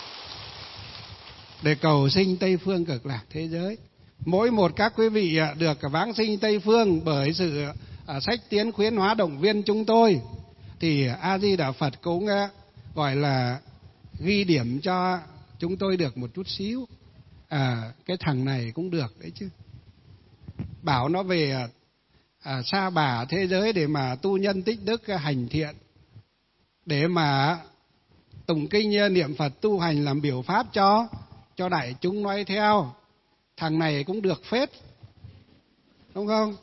để cầu sinh Tây phương cực lạc thế giới. Mỗi một các quý vị được vãng sinh Tây phương bởi sự sách tiến khuyến hóa động viên chúng tôi, thì A Di Đà Phật cũng gọi là ghi điểm cho chúng tôi được một chút xíu. Cái thằng này cũng được đấy chứ. Bảo nó về sa bà thế giới để mà tu nhân tích đức hành thiện, để mà tụng kinh niệm Phật tu hành làm biểu pháp cho đại chúng nói theo. Thằng này cũng được phết, đúng không?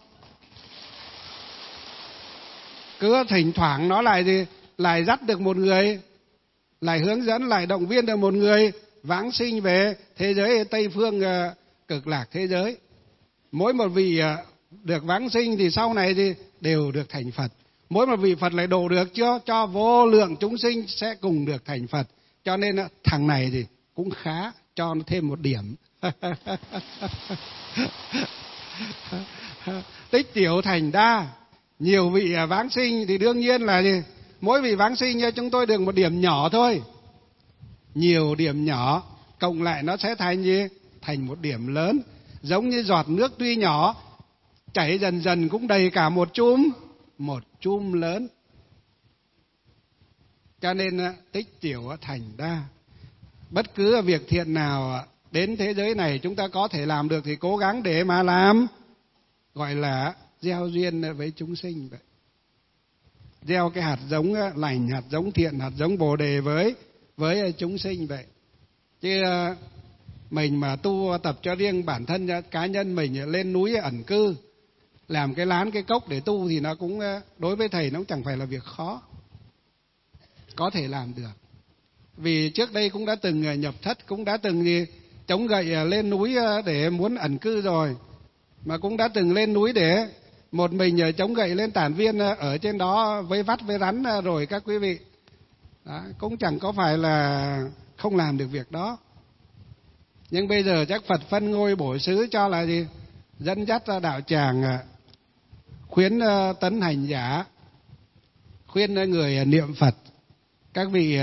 Cứ thỉnh thoảng nó lại dắt được một người, lại hướng dẫn, lại động viên được một người vãng sinh về thế giới Tây phương cực lạc thế giới. Mỗi một vị được vãng sinh thì sau này thì đều được thành Phật. Mỗi một vị Phật lại độ được cho vô lượng chúng sinh sẽ cùng được thành Phật. Cho nên thằng này thì cũng khá, cho nó thêm một điểm. Tích tiểu thành đa, nhiều vị vãng sinh thì đương nhiên là gì? Mỗi vị vãng sinh chúng tôi được một điểm nhỏ thôi. Nhiều điểm nhỏ cộng lại nó sẽ thành gì? Thành một điểm lớn. Giống như giọt nước tuy nhỏ, chảy dần dần cũng đầy cả một chum lớn. Cho nên tích tiểu thành đa. Bất cứ việc thiện nào đến thế giới này chúng ta có thể làm được thì cố gắng để mà làm. Gọi là gieo duyên với chúng sinh vậy. Gieo cái hạt giống lành, hạt giống thiện, hạt giống Bồ Đề với chúng sinh vậy. Chứ mình mà tu tập cho riêng bản thân cá nhân mình lên núi ẩn cư, làm cái lán cái cốc để tu thì nó cũng đối với thầy nó cũng chẳng phải là việc khó. Có thể làm được. Vì trước đây cũng đã từng nhập thất, cũng đã từng chống gậy lên núi để muốn ẩn cư rồi. Mà cũng đã từng lên núi để một mình chống gậy lên tản viên ở trên đó với vắt với rắn rồi các quý vị. Đó, cũng chẳng có phải là không làm được việc đó. Nhưng bây giờ chắc Phật phân ngôi bổ xứ cho là gì? Dẫn dắt ra đạo tràng, khuyến tấn hành giả, khuyên người niệm Phật. Các vị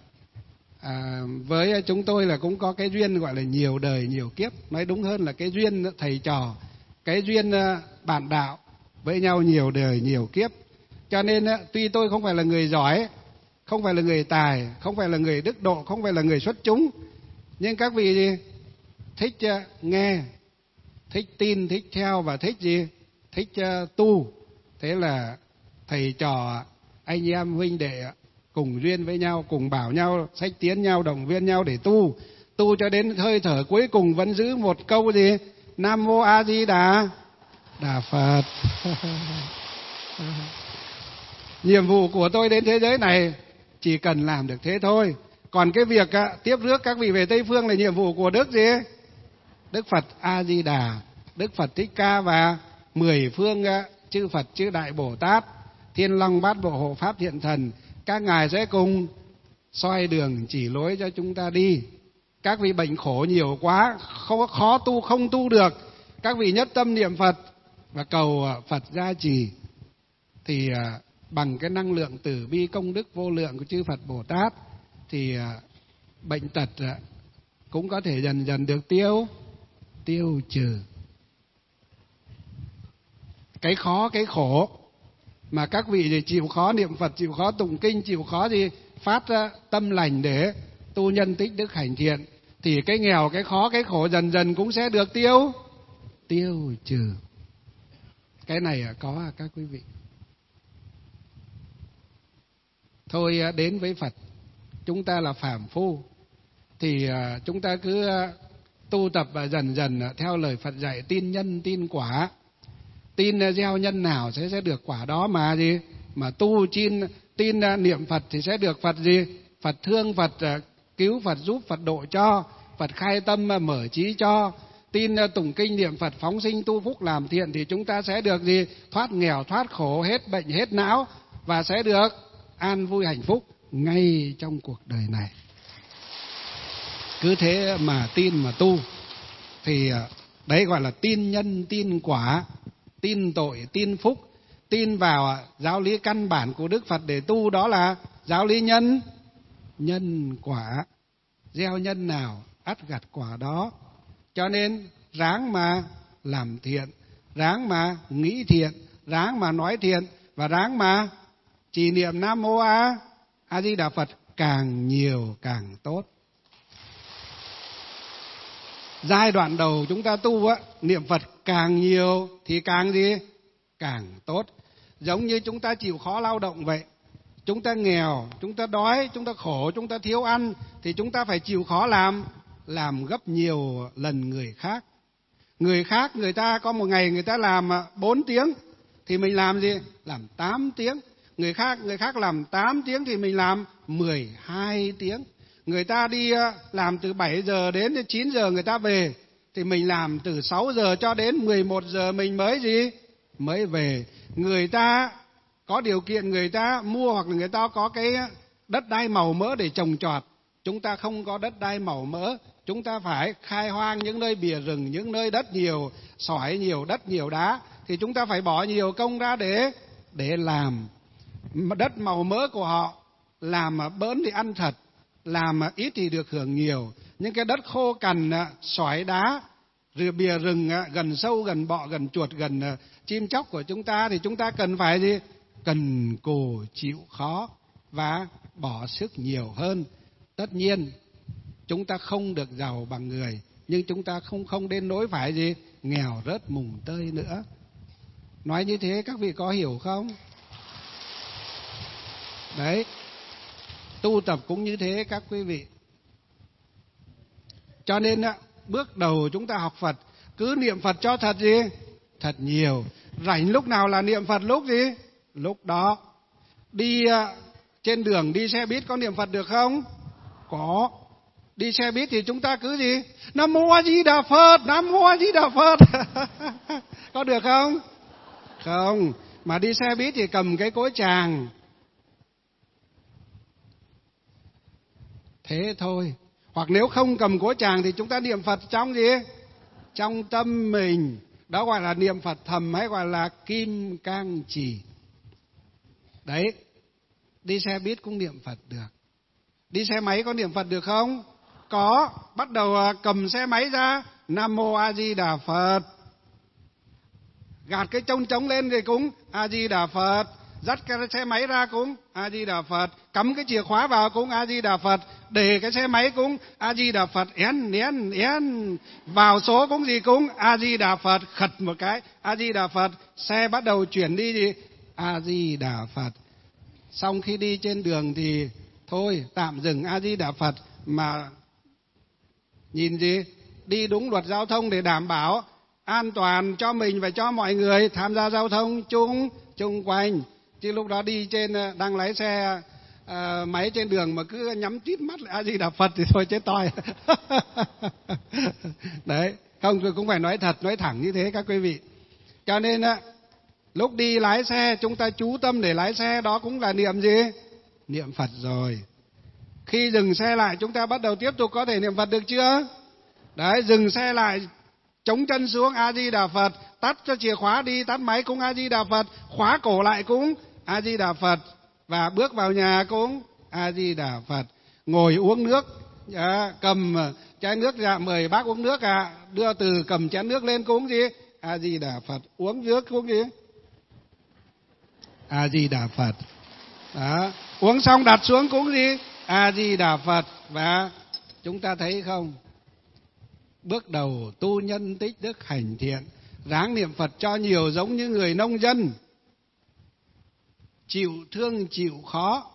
với chúng tôi là cũng có cái duyên gọi là nhiều đời nhiều kiếp. Nói đúng hơn là cái duyên thầy trò, cái duyên bạn đạo với nhau nhiều đời nhiều kiếp. Cho nên tuy tôi không phải là người giỏi, không phải là người tài, không phải là người đức độ, không phải là người xuất chúng, nhưng các vị thích nghe, thích tin, thích theo và thích thích tu. Thế là thầy trò, anh em huynh đệ cùng duyên với nhau, cùng bảo nhau, sách tiến nhau, động viên nhau để tu cho đến hơi thở cuối cùng vẫn giữ một câu gì? Nam mô A Di Đà Đà Phật. Nhiệm vụ của tôi đến thế giới này chỉ cần làm được thế thôi. Còn cái việc tiếp rước các vị về Tây Phương là nhiệm vụ của Đức gì? Đức Phật A Di Đà, Đức Phật Thích Ca và 10 phương chư Phật chư Đại Bồ Tát, Thiên Long Bát Bộ Hộ Pháp Thiện Thần. Các ngài sẽ cùng soi đường chỉ lối cho chúng ta đi. Các vị bệnh khổ nhiều quá, khó tu không tu được, các vị nhất tâm niệm Phật và cầu Phật gia trì thì bằng cái năng lượng từ bi công đức vô lượng của chư Phật Bồ Tát thì bệnh tật cũng có thể dần dần được tiêu trừ. Cái khó cái khổ mà các vị thì chịu khó niệm Phật, chịu khó tụng kinh, chịu khó gì phát ra tâm lành để tu nhân tích đức hành thiện, thì cái nghèo cái khó cái khổ dần dần cũng sẽ được tiêu trừ. Cái này có các quý vị. Thôi đến với Phật, chúng ta là phàm phu thì chúng ta cứ tu tập và dần dần theo lời Phật dạy, tin nhân tin quả. Tin gieo nhân nào sẽ được quả đó mà gì? Mà tu tin niệm Phật thì sẽ được Phật gì? Phật thương, Phật cứu, Phật giúp, Phật độ cho, Phật khai tâm mở trí cho. Tin tụng kinh niệm Phật phóng sinh tu phúc làm thiện thì chúng ta sẽ được gì? Thoát nghèo, thoát khổ, hết bệnh, hết não và sẽ được an vui hạnh phúc ngay trong cuộc đời này. Cứ thế mà tin mà tu thì đấy gọi là tin nhân tin quả, tin tội tin phúc. Tin vào giáo lý căn bản của Đức Phật để tu, đó là giáo lý nhân quả. Gieo nhân nào ắt gặt quả đó. Cho nên ráng mà làm thiện, ráng mà nghĩ thiện, ráng mà nói thiện và ráng mà trì niệm Nam Mô A Di Đà Phật càng nhiều càng tốt. Giai đoạn đầu chúng ta tu niệm Phật càng nhiều thì càng gì? Càng tốt. Giống như chúng ta chịu khó lao động vậy. Chúng ta nghèo, chúng ta đói, chúng ta khổ, chúng ta thiếu ăn thì chúng ta phải chịu khó làm gấp nhiều lần người khác. Người khác người ta có một ngày người ta làm 4 tiếng thì mình làm gì? Làm 8 tiếng. Người khác làm 8 tiếng thì mình làm 12 tiếng. Người ta đi làm từ 7 giờ đến 9 giờ người ta về thì mình làm từ 6 giờ cho đến 11 giờ mình mới về. Người ta có điều kiện người ta mua hoặc là người ta có cái đất đai màu mỡ để trồng trọt. Chúng ta không có đất đai màu mỡ, chúng ta phải khai hoang những nơi bìa rừng, những nơi đất nhiều, sỏi nhiều, đất nhiều đá thì chúng ta phải bỏ nhiều công ra để làm. Đất màu mỡ của họ làm bỡn thì ăn thật, làm ít thì được hưởng nhiều. Những cái đất khô cằn, sỏi đá, rồi bìa rừng gần sâu, gần bọ, gần chuột, gần chim chóc của chúng ta thì chúng ta cần phải gì? Cần cù chịu khó và bỏ sức nhiều hơn. Tất nhiên chúng ta không được giàu bằng người, nhưng chúng ta không đến nỗi phải gì? Nghèo rớt mùng tơi nữa. Nói như thế các vị có hiểu không? Đấy, tu tập cũng như thế các quý vị. Cho nên bước đầu chúng ta học Phật cứ niệm Phật cho thật gì? Thật nhiều. Rảnh lúc nào là niệm Phật lúc gì? Lúc đó. Đi trên đường đi xe buýt có niệm Phật được không? Có. Đi xe buýt thì chúng ta cứ gì? Nam Mô A Di Đà Phật, Nam Mô A Di Đà Phật. Có được không? Không. Mà đi xe buýt thì cầm cái cối tràng. Thế thôi. Hoặc nếu không cầm cối tràng thì chúng ta niệm Phật trong gì? Trong tâm mình. Đó gọi là niệm Phật thầm hay gọi là kim cang chỉ. Đấy. Đi xe buýt cũng niệm Phật được. Đi xe máy có niệm Phật được không? Có. Bắt đầu cầm xe máy ra, Nam Mô A Di Đà Phật. Gạt cái trống lên thì cũng A Di Đà Phật. Dắt cái xe máy ra cũng A Di Đà Phật. Cắm cái chìa khóa vào cũng A Di Đà Phật. Để cái xe máy cũng A Di Đà Phật. Én. Vào số cũng gì cũng A Di Đà Phật. Khật một cái A Di Đà Phật. Xe bắt đầu chuyển đi gì? A Di Đà Phật. Xong khi đi trên đường thì thôi tạm dừng A Di Đà Phật. Mà nhìn gì? Đi đúng luật giao thông để đảm bảo an toàn cho mình và cho mọi người tham gia giao thông chung quanh. Chứ lúc đó đi trên đang lái xe máy trên đường mà cứ nhắm tít mắt lại A Di Đà Phật thì thôi chết toi. Đấy, không cũng phải nói thật, nói thẳng như thế các quý vị. Cho nên lúc đi lái xe chúng ta chú tâm để lái xe, đó cũng là niệm gì? Niệm Phật rồi. Khi dừng xe lại chúng ta bắt đầu tiếp tục có thể niệm Phật được chưa? Đấy, dừng xe lại, chống chân xuống A Di Đà Phật, tắt cho chìa khóa đi, tắt máy cũng A Di Đà Phật, khóa cổ lại cũng A Di Đà Phật, và bước vào nhà cũng A Di Đà Phật, ngồi uống nước, cầm chai nước ra mời bác uống nước, đưa từ cầm chén nước lên cúng gì A Di Đà Phật, uống nước cúng gì A Di Đà Phật. Đó, uống xong đặt xuống cúng gì A Di Đà Phật. Và chúng ta thấy không, bước đầu tu nhân tích đức hành thiện, ráng niệm Phật cho nhiều, giống như người nông dân chịu thương chịu khó,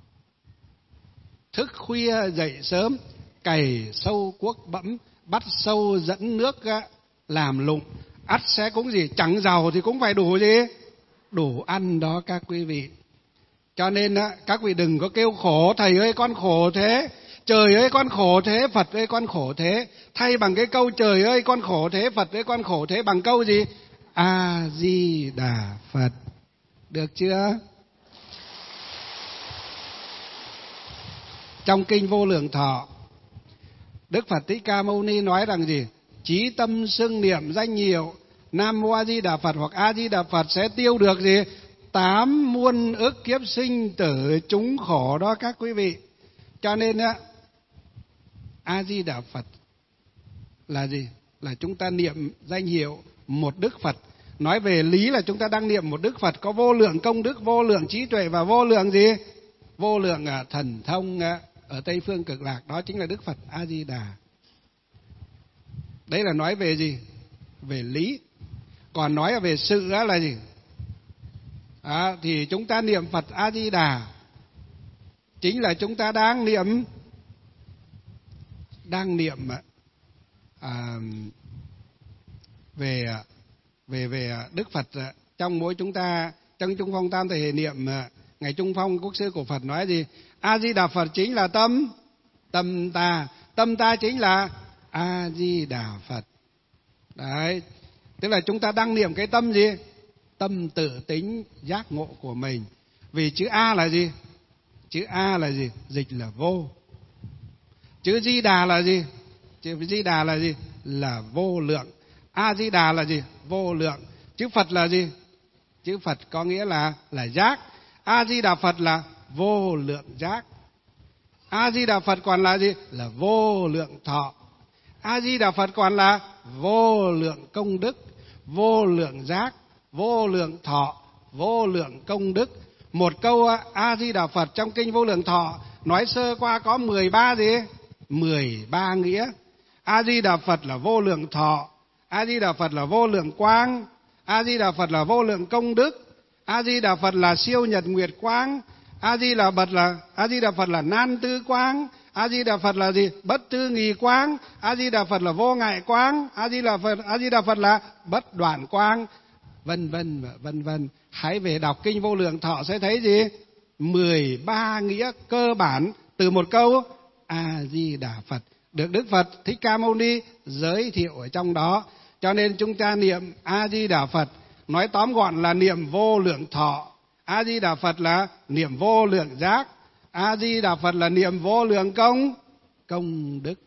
thức khuya dậy sớm, cày sâu cuốc bẫm, bắt sâu dẫn nước làm lụng, ắt sẽ cũng gì, chẳng giàu thì cũng phải đủ gì, đủ ăn đó các quý vị. Cho nên các vị đừng có kêu khổ, thầy ơi con khổ thế, trời ơi con khổ thế, Phật ơi con khổ thế. Thay bằng cái câu trời ơi con khổ thế, Phật ơi con khổ thế, bằng câu gì? A Di Đà Phật. Được chưa? Trong kinh Vô Lượng Thọ, Đức Phật Thích Ca Mâu Ni nói rằng gì? Chí tâm xưng niệm danh hiệu Nam Mô A Di Đà Phật hoặc A Di Đà Phật sẽ tiêu được gì? 8 muôn ức kiếp sinh tử chúng khổ đó các quý vị. Cho nên A Di Đà Phật là gì? Là chúng ta niệm danh hiệu một Đức Phật. Nói về lý là chúng ta đang niệm một Đức Phật có vô lượng công đức, vô lượng trí tuệ và vô lượng gì? Vô lượng thần thông ở Tây Phương Cực Lạc, đó chính là Đức Phật A Di Đà. Đấy là nói về gì? Về lý. Còn nói về sự là gì? Thì chúng ta niệm Phật A Di Đà chính là chúng ta đang niệm về Đức Phật trong mỗi chúng ta. Trong Trung Phong Tam Thầy Hệ Niệm, Ngài Trung Phong Quốc sư của Phật nói gì? A Di Đà Phật chính là tâm ta chính là A Di Đà Phật. Đấy, tức là chúng ta đang niệm cái tâm gì? Tâm tự tính giác ngộ của mình. Vì chữ A là gì? Chữ A là gì? Dịch là vô. Chữ Di Đà là gì? Chữ Di Đà là gì? Là vô lượng. A Di Đà là gì? Vô lượng. Chữ Phật là gì? Chữ Phật có nghĩa là giác. A Di Đà Phật là vô lượng giác. A Di Đà Phật còn là gì? Là vô lượng thọ. A Di Đà Phật còn là vô lượng công đức, vô lượng giác, vô lượng thọ, vô lượng công đức. Một câu A Di Đà Phật trong kinh Vô Lượng Thọ nói sơ qua có 13 gì? 13 nghĩa. A Di Đà Phật là vô lượng thọ, A Di Đà Phật là vô lượng quang, A Di Đà Phật là vô lượng công đức, A Di Đà Phật là siêu nhật nguyệt quang, A Di Đà Phật là nan tư quang, A Di Đà Phật là gì? Bất tư nghì quang, A Di Đà Phật là vô ngại quang, A Di Đà Phật là bất đoạn quang, vân vân và vân vân. Hãy về đọc kinh Vô Lượng Thọ sẽ thấy gì? 13 nghĩa cơ bản từ một câu A Di Đà Phật được Đức Phật Thích Ca Mâu Ni giới thiệu ở trong đó. Cho nên chúng ta niệm A Di Đà Phật nói tóm gọn là niệm vô lượng thọ, A Di Đà Phật là niệm vô lượng giác, A Di Đà Phật là niệm vô lượng công đức.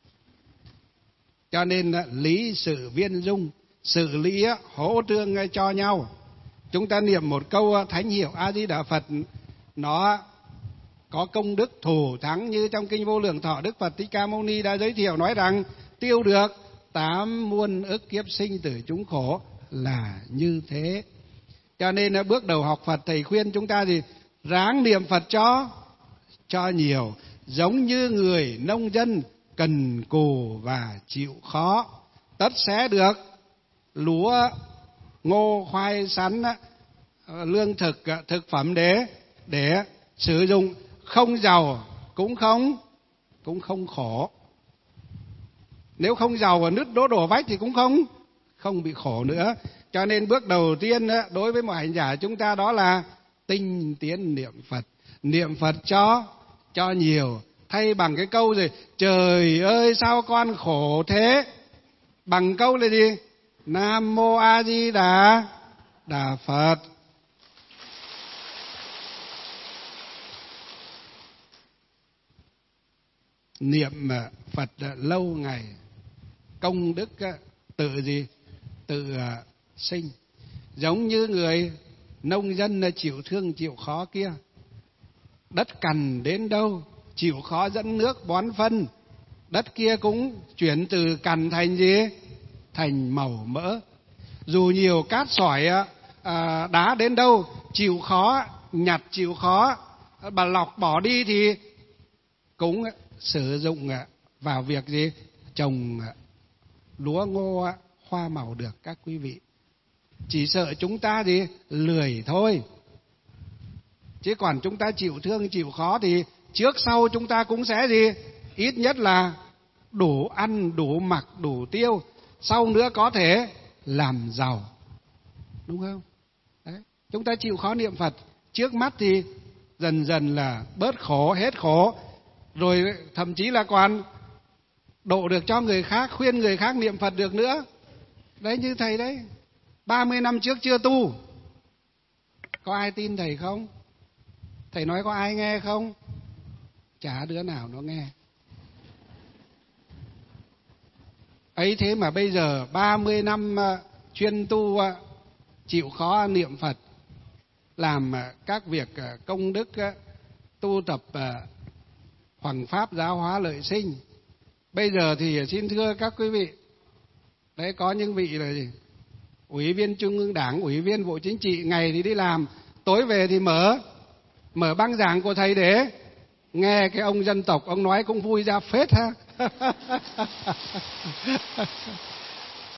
Cho nên lý sự viên dung, sự lý hỗ trương cho nhau. Chúng ta niệm một câu thánh hiệu A Di Đà Phật, nó có công đức thù thắng như trong kinh Vô Lượng Thọ Đức Phật Thích Ca Mâu Ni đã giới thiệu, nói rằng tiêu được 8 muôn ức kiếp sinh tử chúng khổ là như thế. Cho nên bước đầu học Phật thầy khuyên chúng ta gì? Ráng niệm Phật cho nhiều, giống như người nông dân cần cù và chịu khó, tất sẽ được lúa ngô khoai sắn lương thực thực phẩm để sử dụng, không giàu cũng không khổ. Nếu không giàu và nứt đổ vách thì cũng không bị khổ nữa. Cho nên bước đầu tiên đối với mọi hành giả chúng ta đó là tinh tiến niệm Phật cho nhiều. Thay bằng cái câu gì? Trời ơi sao con khổ thế, bằng câu là gì? Nam Mô A Di Đà Phật. Niệm Phật lâu ngày, công đức tự sinh. Giống như người nông dân là chịu thương chịu khó kia. Đất cằn đến đâu chịu khó dẫn nước bón phân, đất kia cũng chuyển từ cằn thành gì? Thành màu mỡ. Dù nhiều cát sỏi đá đến đâu chịu khó nhặt, chịu khó bà lọc bỏ đi thì cũng sử dụng vào việc gì? Trồng lúa ngô hoa màu được các quý vị. Chỉ sợ chúng ta gì? Lười thôi. Chứ còn chúng ta chịu thương chịu khó thì trước sau chúng ta cũng sẽ gì? Ít nhất là đủ ăn, đủ mặc, đủ tiêu. Sau nữa có thể làm giàu. Đúng không? Đấy. Chúng ta chịu khó niệm Phật. Trước mắt thì dần dần là bớt khổ, hết khổ. Rồi thậm chí là còn độ được cho người khác, khuyên người khác niệm Phật được nữa. Đấy, như thầy đấy, 30 năm trước chưa tu. Có ai tin thầy không? Thầy nói có ai nghe không? Chả đứa nào nó nghe. Ấy thế mà bây giờ 30 năm chuyên tu, chịu khó niệm Phật, làm các việc công đức, tu tập hoằng pháp giáo hóa lợi sinh. Bây giờ thì xin thưa các quý vị, đấy, có những vị là gì? Ủy viên Trung ương Đảng, ủy viên Bộ Chính trị, ngày thì đi làm, tối về thì mở băng giảng của thầy để nghe cái ông dân tộc ông nói cũng vui ra phết ha.